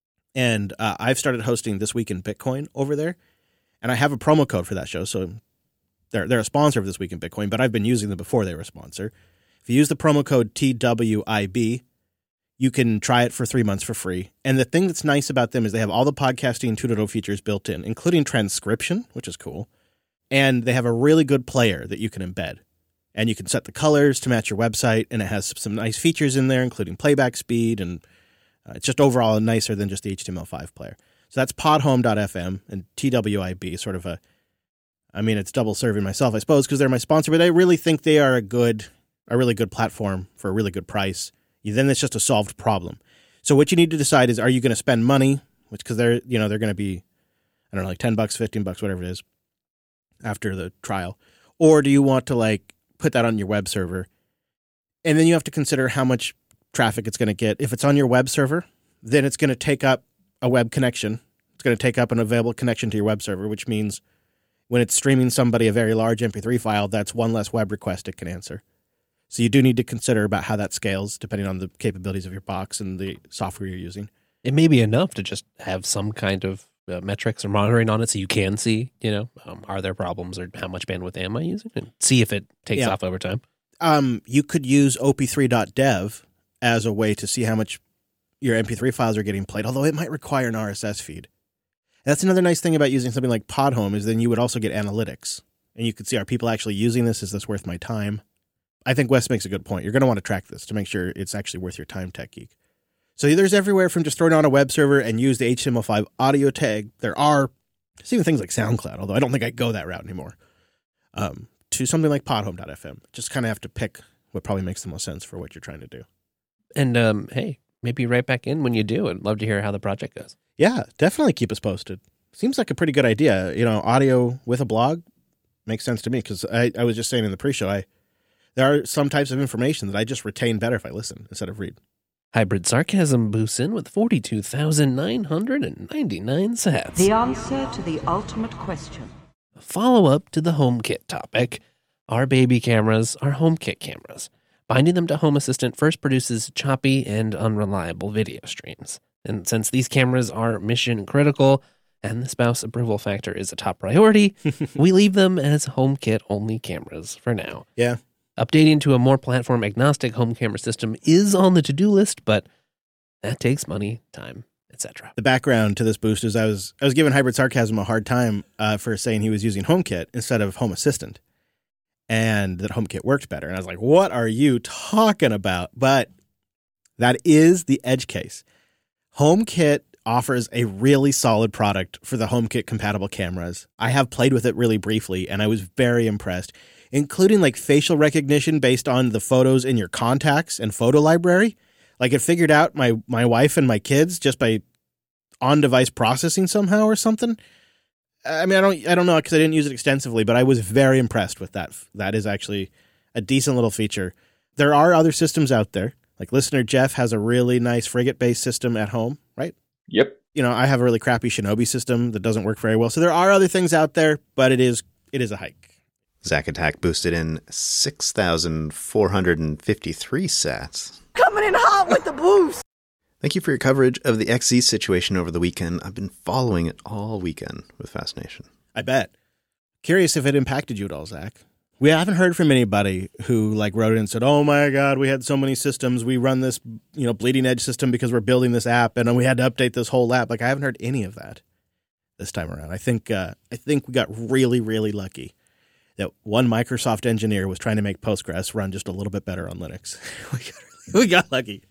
And uh, I've started hosting This Week in Bitcoin over there. And I have a promo code for that show. So they're, they're a sponsor of This Week in Bitcoin, but I've been using them before they were a sponsor. If you use the promo code T W I B, you can try it for three months for free. And the thing that's nice about them is they have all the podcasting two point oh features built in, including transcription, which is cool. And they have a really good player that you can embed. And you can set the colors to match your website, and it has some nice features in there, including playback speed, and uh, it's just overall nicer than just the H T M L five player. So that's podhome dot f m and T W I B, sort of a, I mean, it's double serving myself, I suppose, because they're my sponsor, but I really think they are a good, a really good platform for a really good price. Then it's just a solved problem. So what you need to decide is, are you going to spend money, which, because they're, you know, they're going to be, I don't know, like ten bucks, fifteen bucks, whatever it is, after the trial, or do you want to like put that on your web server? And then you have to consider how much traffic it's going to get. If it's on your web server, then it's going to take up a web connection. It's going to take up an available connection to your web server, which means when it's streaming somebody a very large M P three file, that's one less web request it can answer. So you do need to consider about how that scales depending on the capabilities of your box and the software you're using. It may be enough to just have some kind of uh, metrics or monitoring on it so you can see, you know, um, are there problems or how much bandwidth am I using, and see if it takes Yeah. off over time. Um, you could use O P three dot dev as a way to see how much your M P three files are getting played, although it might require an R S S feed. And that's another nice thing about using something like Podhome, is then you would also get analytics. And you could see, are people actually using this? Is this worth my time? I think Wes makes a good point. You're going to want to track this to make sure it's actually worth your time, Tech Geek. So there's everywhere from just throwing on a web server and use the H T M L five audio tag. There are there's even things like SoundCloud, although I don't think I go that route anymore, um, to something like podhome dot f m. Just kind of have to pick what probably makes the most sense for what you're trying to do. And um, hey, maybe right back in when you do. I'd love to hear how the project goes. Yeah, definitely keep us posted. Seems like a pretty good idea. You know, audio with a blog makes sense to me, because I, I was just saying in the pre-show, I there are some types of information that I just retain better if I listen instead of read. Hybrid Sarcasm boosts in with forty-two thousand nine hundred ninety-nine sats. The answer to the ultimate question. A follow-up to the HomeKit topic. Our baby cameras are HomeKit cameras. Binding them to Home Assistant first produces choppy and unreliable video streams. And since these cameras are mission critical and the spouse approval factor is a top priority, we leave them as HomeKit-only cameras for now. Yeah. Updating to a more platform-agnostic home camera system is on the to-do list, but that takes money, time, et cetera. The background to this boost is I was I was giving Hybrid Sarcasm a hard time uh, for saying he was using HomeKit instead of Home Assistant, and that HomeKit worked better. And I was like, what are you talking about? But that is the edge case. HomeKit offers a really solid product for the HomeKit compatible cameras. I have played with it really briefly, and I was very impressed, including like facial recognition based on the photos in your contacts and photo library. Like, it figured out my, my wife and my kids just by on-device processing somehow or something. I mean, I don't I don't know, because I didn't use it extensively, but I was very impressed with that. That is actually a decent little feature. There are other systems out there. Like, listener Jeff has a really nice Frigate-based system at home, right? Yep. You know, I have a really crappy Shinobi system that doesn't work very well. So there are other things out there, but it is it is a hike. Zack Attack boosted in six thousand four hundred fifty-three sats. Coming in hot with the boost. Thank you for your coverage of the X Z situation over the weekend. I've been following it all weekend with fascination. I bet. Curious if it impacted you at all, Zach. We haven't heard from anybody who like wrote in and said, oh my God, we had so many systems. We run this, you know, bleeding edge system because we're building this app and we had to update this whole app. Like, I haven't heard any of that this time around. I think, uh, I think we got really, really lucky that one Microsoft engineer was trying to make Postgres run just a little bit better on Linux. we, got, we got lucky.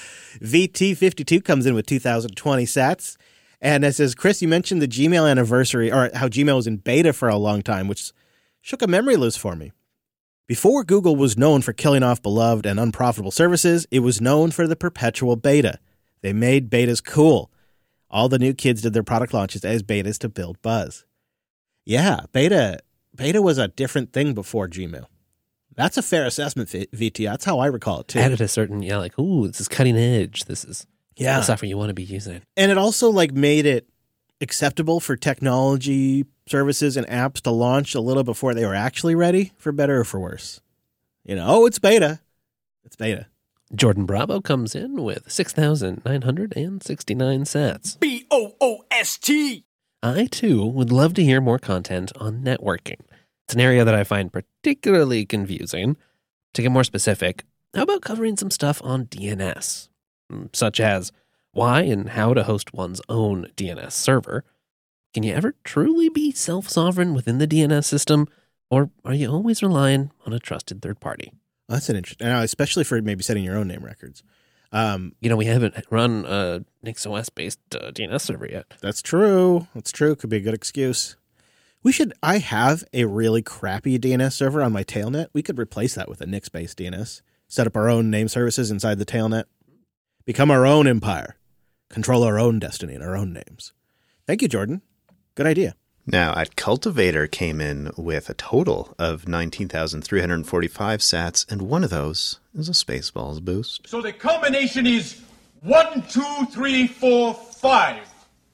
V T fifty-two comes in with two thousand twenty sats. And it says, Chris, you mentioned the Gmail anniversary, or how Gmail was in beta for a long time, which shook a memory loose for me. Before Google was known for killing off beloved and unprofitable services, it was known for the perpetual beta. They made betas cool. All the new kids did their product launches as betas to build buzz. Yeah, beta beta was a different thing before Gmail. That's a fair assessment, V T. That's how I recall it, too. Added a certain, yeah, like, ooh, this is cutting edge. This is yeah. the software you want to be using. And it also, like, made it acceptable for technology services and apps to launch a little before they were actually ready, for better or for worse. You know, oh, it's beta. It's beta. Jordan Bravo comes in with six thousand nine hundred sixty-nine sats. B O O S T. I, too, would love to hear more content on networking. It's an area that I find particularly confusing. To get more specific, how about covering some stuff on D N S, such as why and how to host one's own D N S server? Can you ever truly be self-sovereign within the D N S system? Or are you always relying on a trusted third party? Well, that's an interesting, now, especially for maybe setting your own name records. Um, You know, we haven't run a NixOS-based uh, D N S server yet. that's true. That's true. Could be a good excuse. We should, I have a really crappy D N S server on my Tailnet. We could replace that with a Nix-based D N S. Set up our own name services inside the Tailnet. Become our own empire. Control our own destiny and our own names. Thank you, Jordan. Good idea. Now, at Cultivator came in with a total of nineteen thousand three hundred forty-five sats, and one of those is a Spaceballs boost. So the combination is one, two, three, four, five.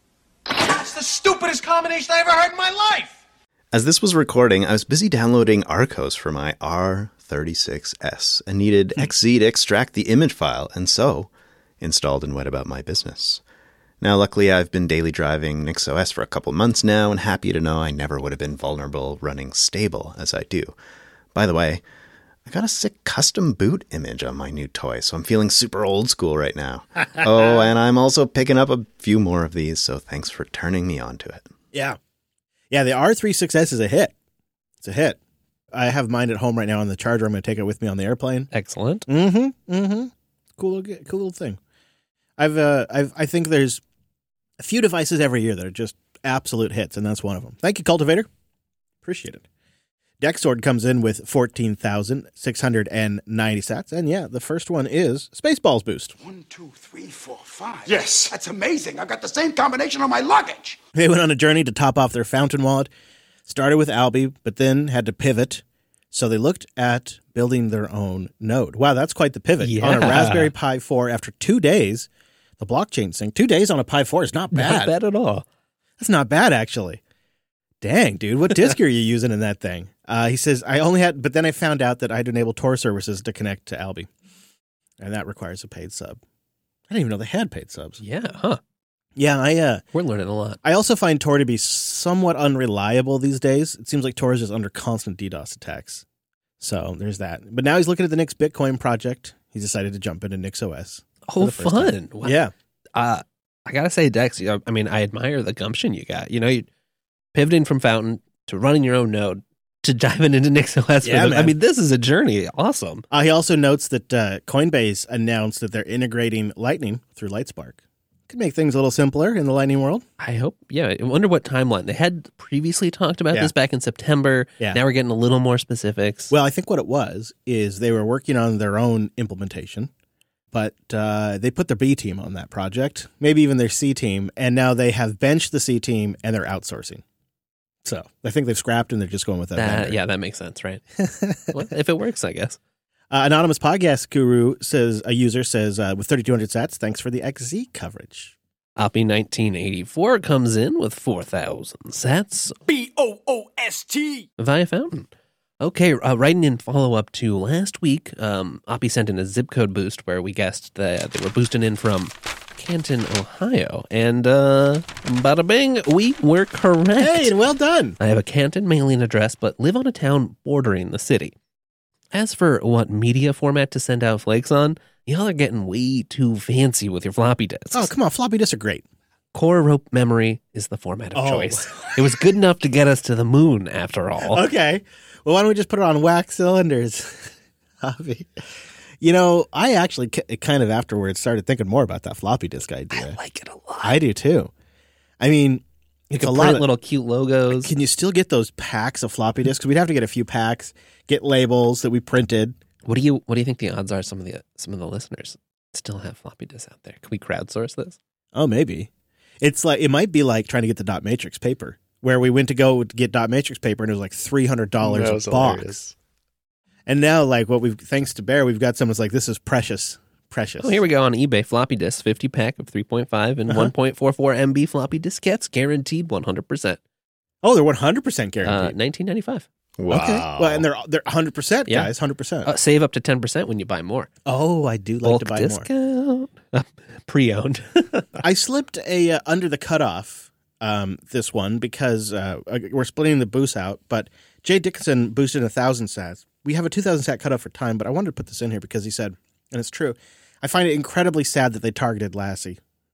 That's the stupidest combination I ever heard in my life. As this was recording, I was busy downloading Arcos for my R thirty-six S and needed X Z to extract the image file, and so installed and went about my business. Now, luckily, I've been daily driving NixOS for a couple months now, and happy to know I never would have been vulnerable running stable as I do. By the way, I got a sick custom boot image on my new toy, so I'm feeling super old school right now. Oh, and I'm also picking up a few more of these, so thanks for turning me on to it. Yeah. Yeah, the R thirty-six S is a hit. It's a hit. I have mine at home right now on the charger. I'm going to take it with me on the airplane. Excellent. Mm-hmm. Mm-hmm. Cool, little- cool little thing. I've, uh, I've, I think there's a few devices every year that are just absolute hits, and that's one of them. Thank you, Cultivator. Appreciate it. Dexord comes in with fourteen thousand six hundred ninety sats, and yeah, the first one is Spaceballs boost. One, two, three, four, five. Yes. That's amazing. I've got the same combination on my luggage. They went on a journey to top off their fountain wallet, started with Alby, but then had to pivot, so they looked at building their own node. Wow, that's quite the pivot. Yeah. On a Raspberry Pi four, after two days, the blockchain sync. Two days on a Pi four is not bad. Not bad at all. That's not bad, actually. Dang, dude, what disk are you using in that thing? Uh, he says, I only had, but then I found out that I'd enable Tor services to connect to Alby. And that requires a paid sub. I didn't even know they had paid subs. Yeah, huh. Yeah, I uh, We're learning a lot. I also find Tor to be somewhat unreliable these days. It seems like Tor is just under constant DDoS attacks. So there's that. But now he's looking at the Nix Bitcoin project. He's decided to jump into NixOS. Oh, the first fun. time. Wow. Yeah. Uh, I got to say, Dex, you know, I mean, I admire the gumption you got. You know, you pivoting from Fountain to running your own node to diving into NixOS. Yeah, with it. I man. mean, this is a journey. Awesome. Uh, he also notes that uh, Coinbase announced that they're integrating Lightning through Lightspark. Could make things a little simpler in the Lightning world. I hope. Yeah. I wonder what timeline. They had previously talked about Yeah. this back in September. Yeah. Now we're getting a little more specifics. Well, I think what it was is they were working on their own implementation, but uh, they put their B team on that project, maybe even their C team, and now they have benched the C team and they're outsourcing. So I think they've scrapped and they're just going with that. that, vendor. yeah, that makes sense, right? Well, if it works, I guess. Uh, Anonymous Podcast Guru says, a user says, uh, with thirty-two hundred sats, thanks for the X Z coverage. Oppie nineteen eighty-four comes in with four thousand sats B O O S T. via Fountain. Okay, uh, writing in follow-up to last week, um, Oppie sent in a zip code boost where we guessed that they were boosting in from Canton, Ohio. And uh, bada bing, we were correct. Hey, well done. I have a Canton mailing address, but live on a town bordering the city. As for what media format to send out flakes on, y'all are getting way too fancy with your floppy disks. Oh, come on. Floppy disks are great. Core rope memory is the format of Oh. choice. It was good enough to get us to the moon, after all. Okay. Well, why don't we just put it on wax cylinders? Hobby. You know, I actually k- kind of afterwards started thinking more about that floppy disk I idea. like it a lot. I do too. I mean, You it's can a lot print of, little cute logos. Can you still get those packs of floppy disks? We'd have to get a few packs, get labels that we printed. What do you What do you think the odds are? Some of the some of the listeners still have floppy disks out there. Can we crowdsource this? Oh, maybe. It's like it might be like trying to get the dot matrix paper, where we went to go to get dot matrix paper and it was like three hundred dollars That a was box. hilarious. And now, like what we've thanks to Bear, we've got someone's like, this is precious, precious. Oh, here we go on eBay. Floppy disks, fifty pack of three point five and Uh-huh. one point four four M B floppy diskettes, guaranteed one hundred percent. Oh, they're one hundred percent Uh, guaranteed. nineteen ninety-five. Wow. Okay. Well, and they're they're one hundred percent, Yeah. guys, one hundred percent. Uh, save up to ten percent when you buy more. Oh, I do like Bulk to buy more. discount. Uh, pre-owned. I slipped a uh, under the cutoff um, this one because uh, we're splitting the boost out. But Jay Dickinson boosted a thousand sats. We have a two thousand sat cutoff for time, but I wanted to put this in here because he said, and it's true. I find it incredibly sad that they targeted Lassie.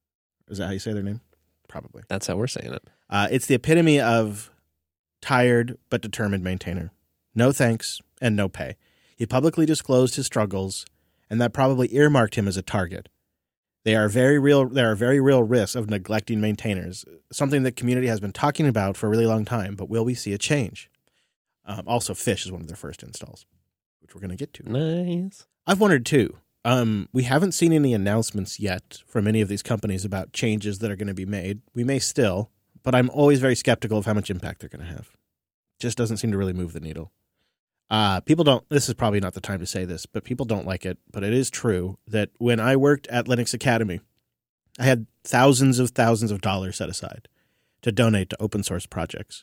Is that how you say their name? Probably. That's how we're saying it. Uh, it's the epitome of tired but determined maintainer. no thanks, and no pay. He publicly disclosed his struggles, and that probably earmarked him as a target. They are very real. There are very real risks of neglecting maintainers, something the community has been talking about for a really long time, but will we see a change? Um, also, Fish is one of their first installs, which we're going to get to. Nice. I've wondered, too. Um, we haven't seen any announcements yet from any of these companies about changes that are going to be made. We may still, but I'm always very skeptical of how much impact they're going to have. Just doesn't seem to really move the needle. Uh, people don't, this is probably not the time to say this, but people don't like it. But it is true that when I worked at Linux Academy, I had thousands of thousands of dollars set aside to donate to open source projects.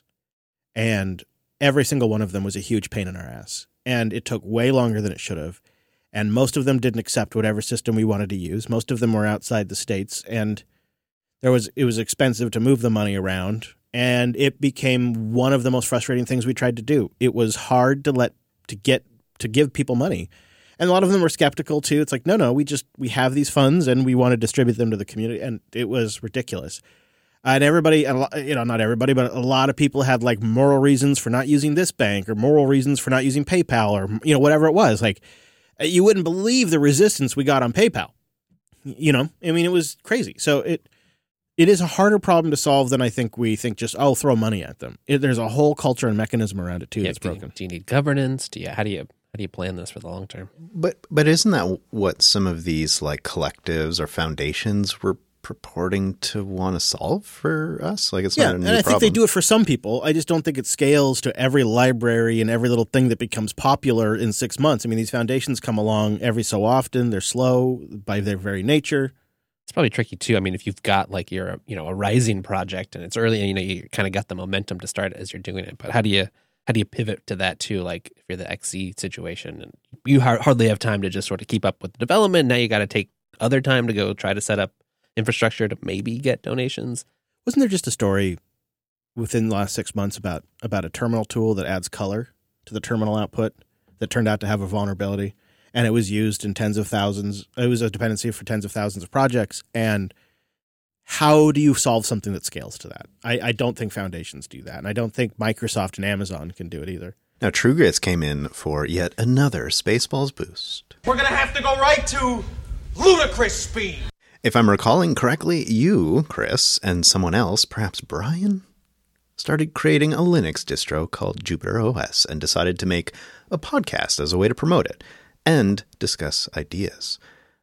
And every single one of them was a huge pain in our ass. And it took way longer than it should have. And most of them didn't accept whatever system we wanted to use. Most of them were outside the states, and there was it was expensive to move the money around, and it became one of the most frustrating things we tried to do. It was hard to let to get to give people money. And a lot of them were skeptical too. It's like, no, no, we just we have these funds and we want to distribute them to the community, and it was ridiculous. And everybody, you know, not everybody, but a lot of people had like moral reasons for not using this bank or moral reasons for not using PayPal or, you know, whatever it was. Like, you wouldn't believe the resistance we got on PayPal. You know, I mean, it was crazy. So it it is a harder problem to solve than I think we think just, oh, throw money at them. It, there's a whole culture and mechanism around it, too, Yeah, that's do you- broken. Do you need governance? Do you, how do you how do you plan this for the long term? But but isn't that what some of these like collectives or foundations were purporting to want to solve for us? Like, it's Yeah, not a and new I think problem. they do it for some people. I just don't think it scales to every library and every little thing that becomes popular in six months. I mean, these foundations come along every so often. They're slow by their very nature. It's probably tricky too. I mean, if you've got like your, you know, a rising project and it's early and you know you kind of got the momentum to start as you're doing it, but how do you how do you pivot to that too? Like if you're the X C situation and you har- hardly have time to just sort of keep up with the development, now you got to take other time to go try to set up infrastructure to maybe get donations. Wasn't there just a story within the last six months about about a terminal tool that adds color to the terminal output that turned out to have a vulnerability? And it was used in tens of thousands. It was a dependency for tens of thousands of projects. And how do you solve something that scales to that? I, I don't think foundations do that. And I don't think Microsoft and Amazon can do it either. Now, TrueGrits came in for yet another Spaceballs boost. We're gonna have to go right to ludicrous speed. If I'm recalling correctly, you, Chris, and someone else, perhaps Brian, started creating a Linux distro called Jupiter O S and decided to make a podcast as a way to promote it and discuss ideas.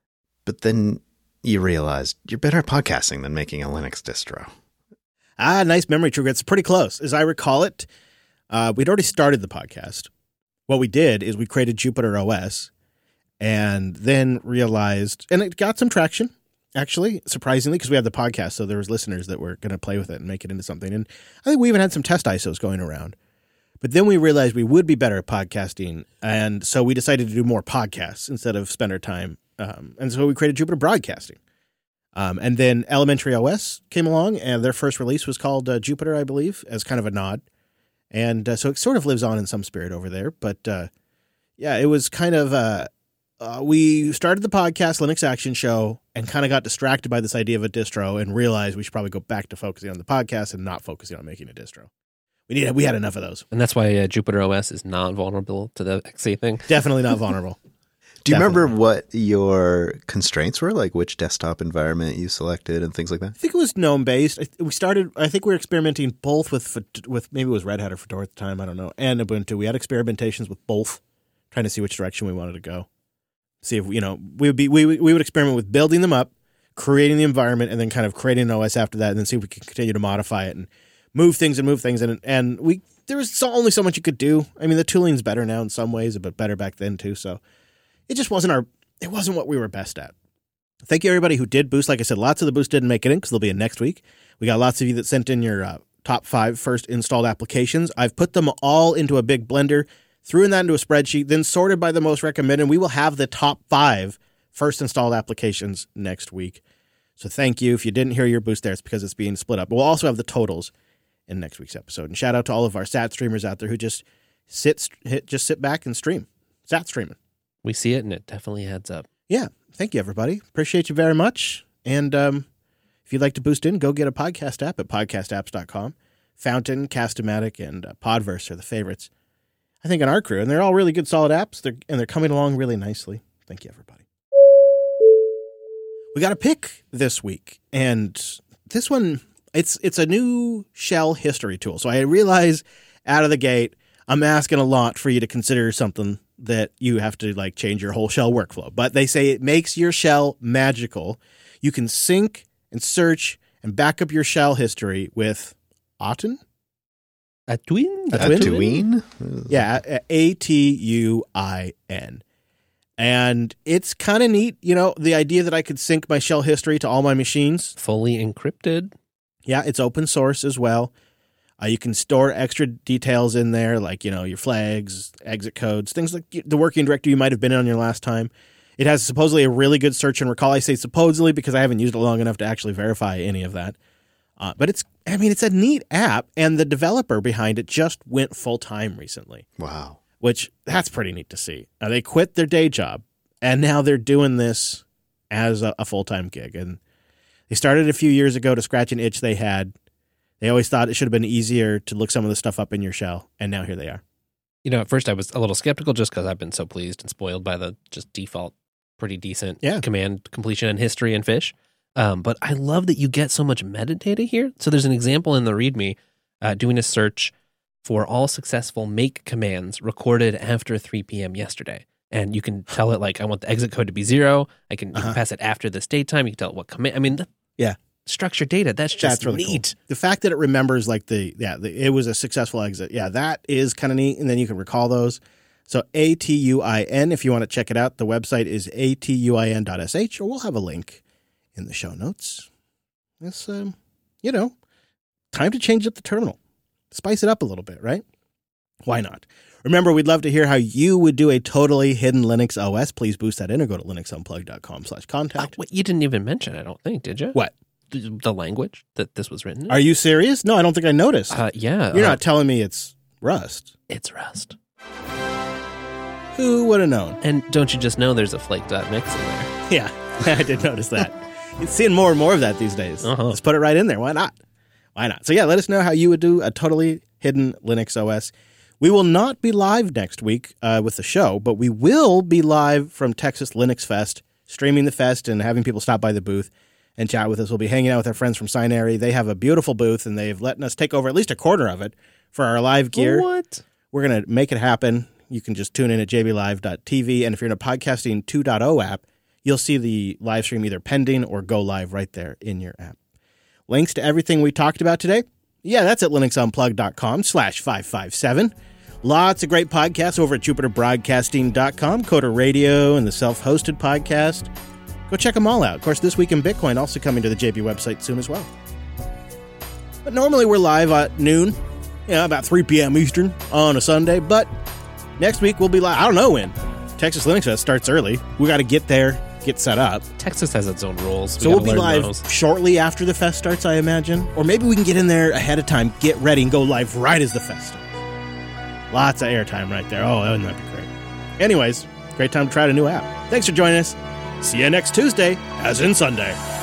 But then you realized you're better at podcasting than making a Linux distro. Ah, nice memory, True It's pretty close. As I recall it, uh, we'd already started the podcast. What we did is we created Jupiter O S and then realized, and it got some traction, actually, surprisingly, because we had the podcast, so there was listeners that were going to play with it and make it into something. And I think we even had some test I S Os going around. But then we realized we would be better at podcasting, and so we decided to do more podcasts instead of spend our time. Um, and so we created Jupiter Broadcasting. Um, and then Elementary O S came along, and their first release was called uh, Jupiter, I believe, as kind of a nod. And uh, so it sort of lives on in some spirit over there. But uh, yeah, it was kind of uh, uh, we started the podcast, Linux Action Show, and kind of got distracted by this idea of a distro and realized we should probably go back to focusing on the podcast and not focusing on making a distro. We need we had enough of those. And that's why uh, Jupiter O S is not vulnerable to the X C thing. Definitely not vulnerable. Do you Definitely. remember what your constraints were, like which desktop environment you selected and things like that? I think it was GNOME based. I, we started. I think we were experimenting both with with maybe it was Red Hat or Fedora at the time. I don't know. And Ubuntu. We had experimentations with both, trying to see which direction we wanted to go. See if you know we would be we we would experiment with building them up, creating the environment, and then kind of creating an O S after that, and then see if we could continue to modify it and move things and move things. And and we there was so, only so much you could do. I mean, the tooling's better now in some ways, but better back then too. So it just wasn't our it wasn't what we were best at. Thank you, everybody who did boost. Like I said, lots of the boost didn't make it in because they'll be in next week. We got lots of you that sent in your uh, top five first installed applications. I've put them all into a big blender, threw that into a spreadsheet, then sorted by the most recommended. We will have the top five first installed applications next week. So thank you. If you didn't hear your boost there, it's because it's being split up. But we'll also have the totals in next week's episode. And shout out to all of our sat streamers out there who just sit, hit, just sit back and stream. Sat streaming. We see it, and it definitely adds up. Yeah. Thank you, everybody. Appreciate you very much. And um, if you'd like to boost in, go get a podcast app at podcast apps dot com. Fountain, Cast-O-Matic, and uh, Podverse are the favorites. I think, in our crew. And they're all really good, solid apps. They're, and they're coming along really nicely. Thank you, everybody. We got a pick this week. And this one, it's it's a new shell history tool. So I realize out of the gate, I'm asking a lot for you to consider something that you have to like change your whole shell workflow. But they say it makes your shell magical. You can sync and search and back up your shell history with Autun? Atuin? Atuin? Yeah, A T U I N. And it's kind of neat, you know, the idea that I could sync my shell history to all my machines. Fully encrypted. Yeah, it's open source as well. Uh, you can store extra details in there, like, you know, your flags, exit codes, things like the working directory you might have been on your last time. It has supposedly a really good search and recall. I say supposedly because I haven't used it long enough to actually verify any of that. Uh, but it's, I mean, it's a neat app, and the developer behind it just went full-time recently. Wow. Which, that's pretty neat to see. Uh, they quit their day job, and now they're doing this as a, a full-time gig. And they started a few years ago to scratch an itch they had. They always thought it should have been easier to look some of the stuff up in your shell, and now here they are. You know, at first I was a little skeptical just because I've been so pleased and spoiled by the just default, pretty decent Yeah. command completion and history and fish. Um, but I love that you get so much metadata here. So there's an example in the README uh, doing a search for all successful make commands recorded after three p.m. yesterday. And you can tell it, like, I want the exit code to be zero. I can, you Uh-huh. can pass it after this date time. You can tell it what command. I mean, the, Yeah. structured data, that's just That's really neat. cool. The fact that it remembers, like, the, yeah, the, it was a successful exit. Yeah, that is kind of neat, and then you can recall those. So A T U I N, if you want to check it out, the website is A T U I N dot S H, or we'll have a link in the show notes. It's, um, you know, time to change up the terminal. Spice it up a little bit, right? Why not? Remember, we'd love to hear how you would do a totally hidden Linux O S. Please boost that in or go to linux unplugged dot com slash Uh, contact. wait, you didn't even mention, I don't think, did you? What? The, the language that this was written in? Are you serious? No, I don't think I noticed. Uh, yeah. You're uh, not telling me it's Rust. It's Rust. Who would have known? And don't you just know there's a flake.mix in there? Yeah, I did notice that. You're seeing more and more of that these days. Uh-huh. Just put it right in there. Why not? Why not? So yeah, let us know how you would do a totally hidden Linux O S. We will not be live next week uh, with the show, but we will be live from Texas Linux Fest, streaming the fest and having people stop by the booth and chat with us. We'll be hanging out with our friends from Sinary. They have a beautiful booth, and they've let us take over at least a quarter of it for our live gear. What? We're going to make it happen. You can just tune in at j b live dot t v, and if you're in a Podcasting two point oh app, you'll see the live stream either pending or go live right there in your app. Links to everything we talked about today, yeah, that's at linux unplugged dot com slash five five seven. Lots of great podcasts over at jupiter broadcasting dot com, Coder Radio, and the self-hosted podcast. Go check them all out. Of course, This Week in Bitcoin also coming to the J B website soon as well. But normally we're live at noon, you know, about three p.m. Eastern on a Sunday, but next week we'll be live. I don't know when. Texas Linux Fest starts early. We got to get there, get set up. Texas has its own rules. So we we'll be gotta learn live those. shortly after the fest starts, I imagine. Or maybe we can get in there ahead of time, get ready, and go live right as the fest starts. Lots of airtime right there. Oh, wouldn't that be great? Anyways, great time to try out a new app. Thanks for joining us. See you next Tuesday, as in Sunday.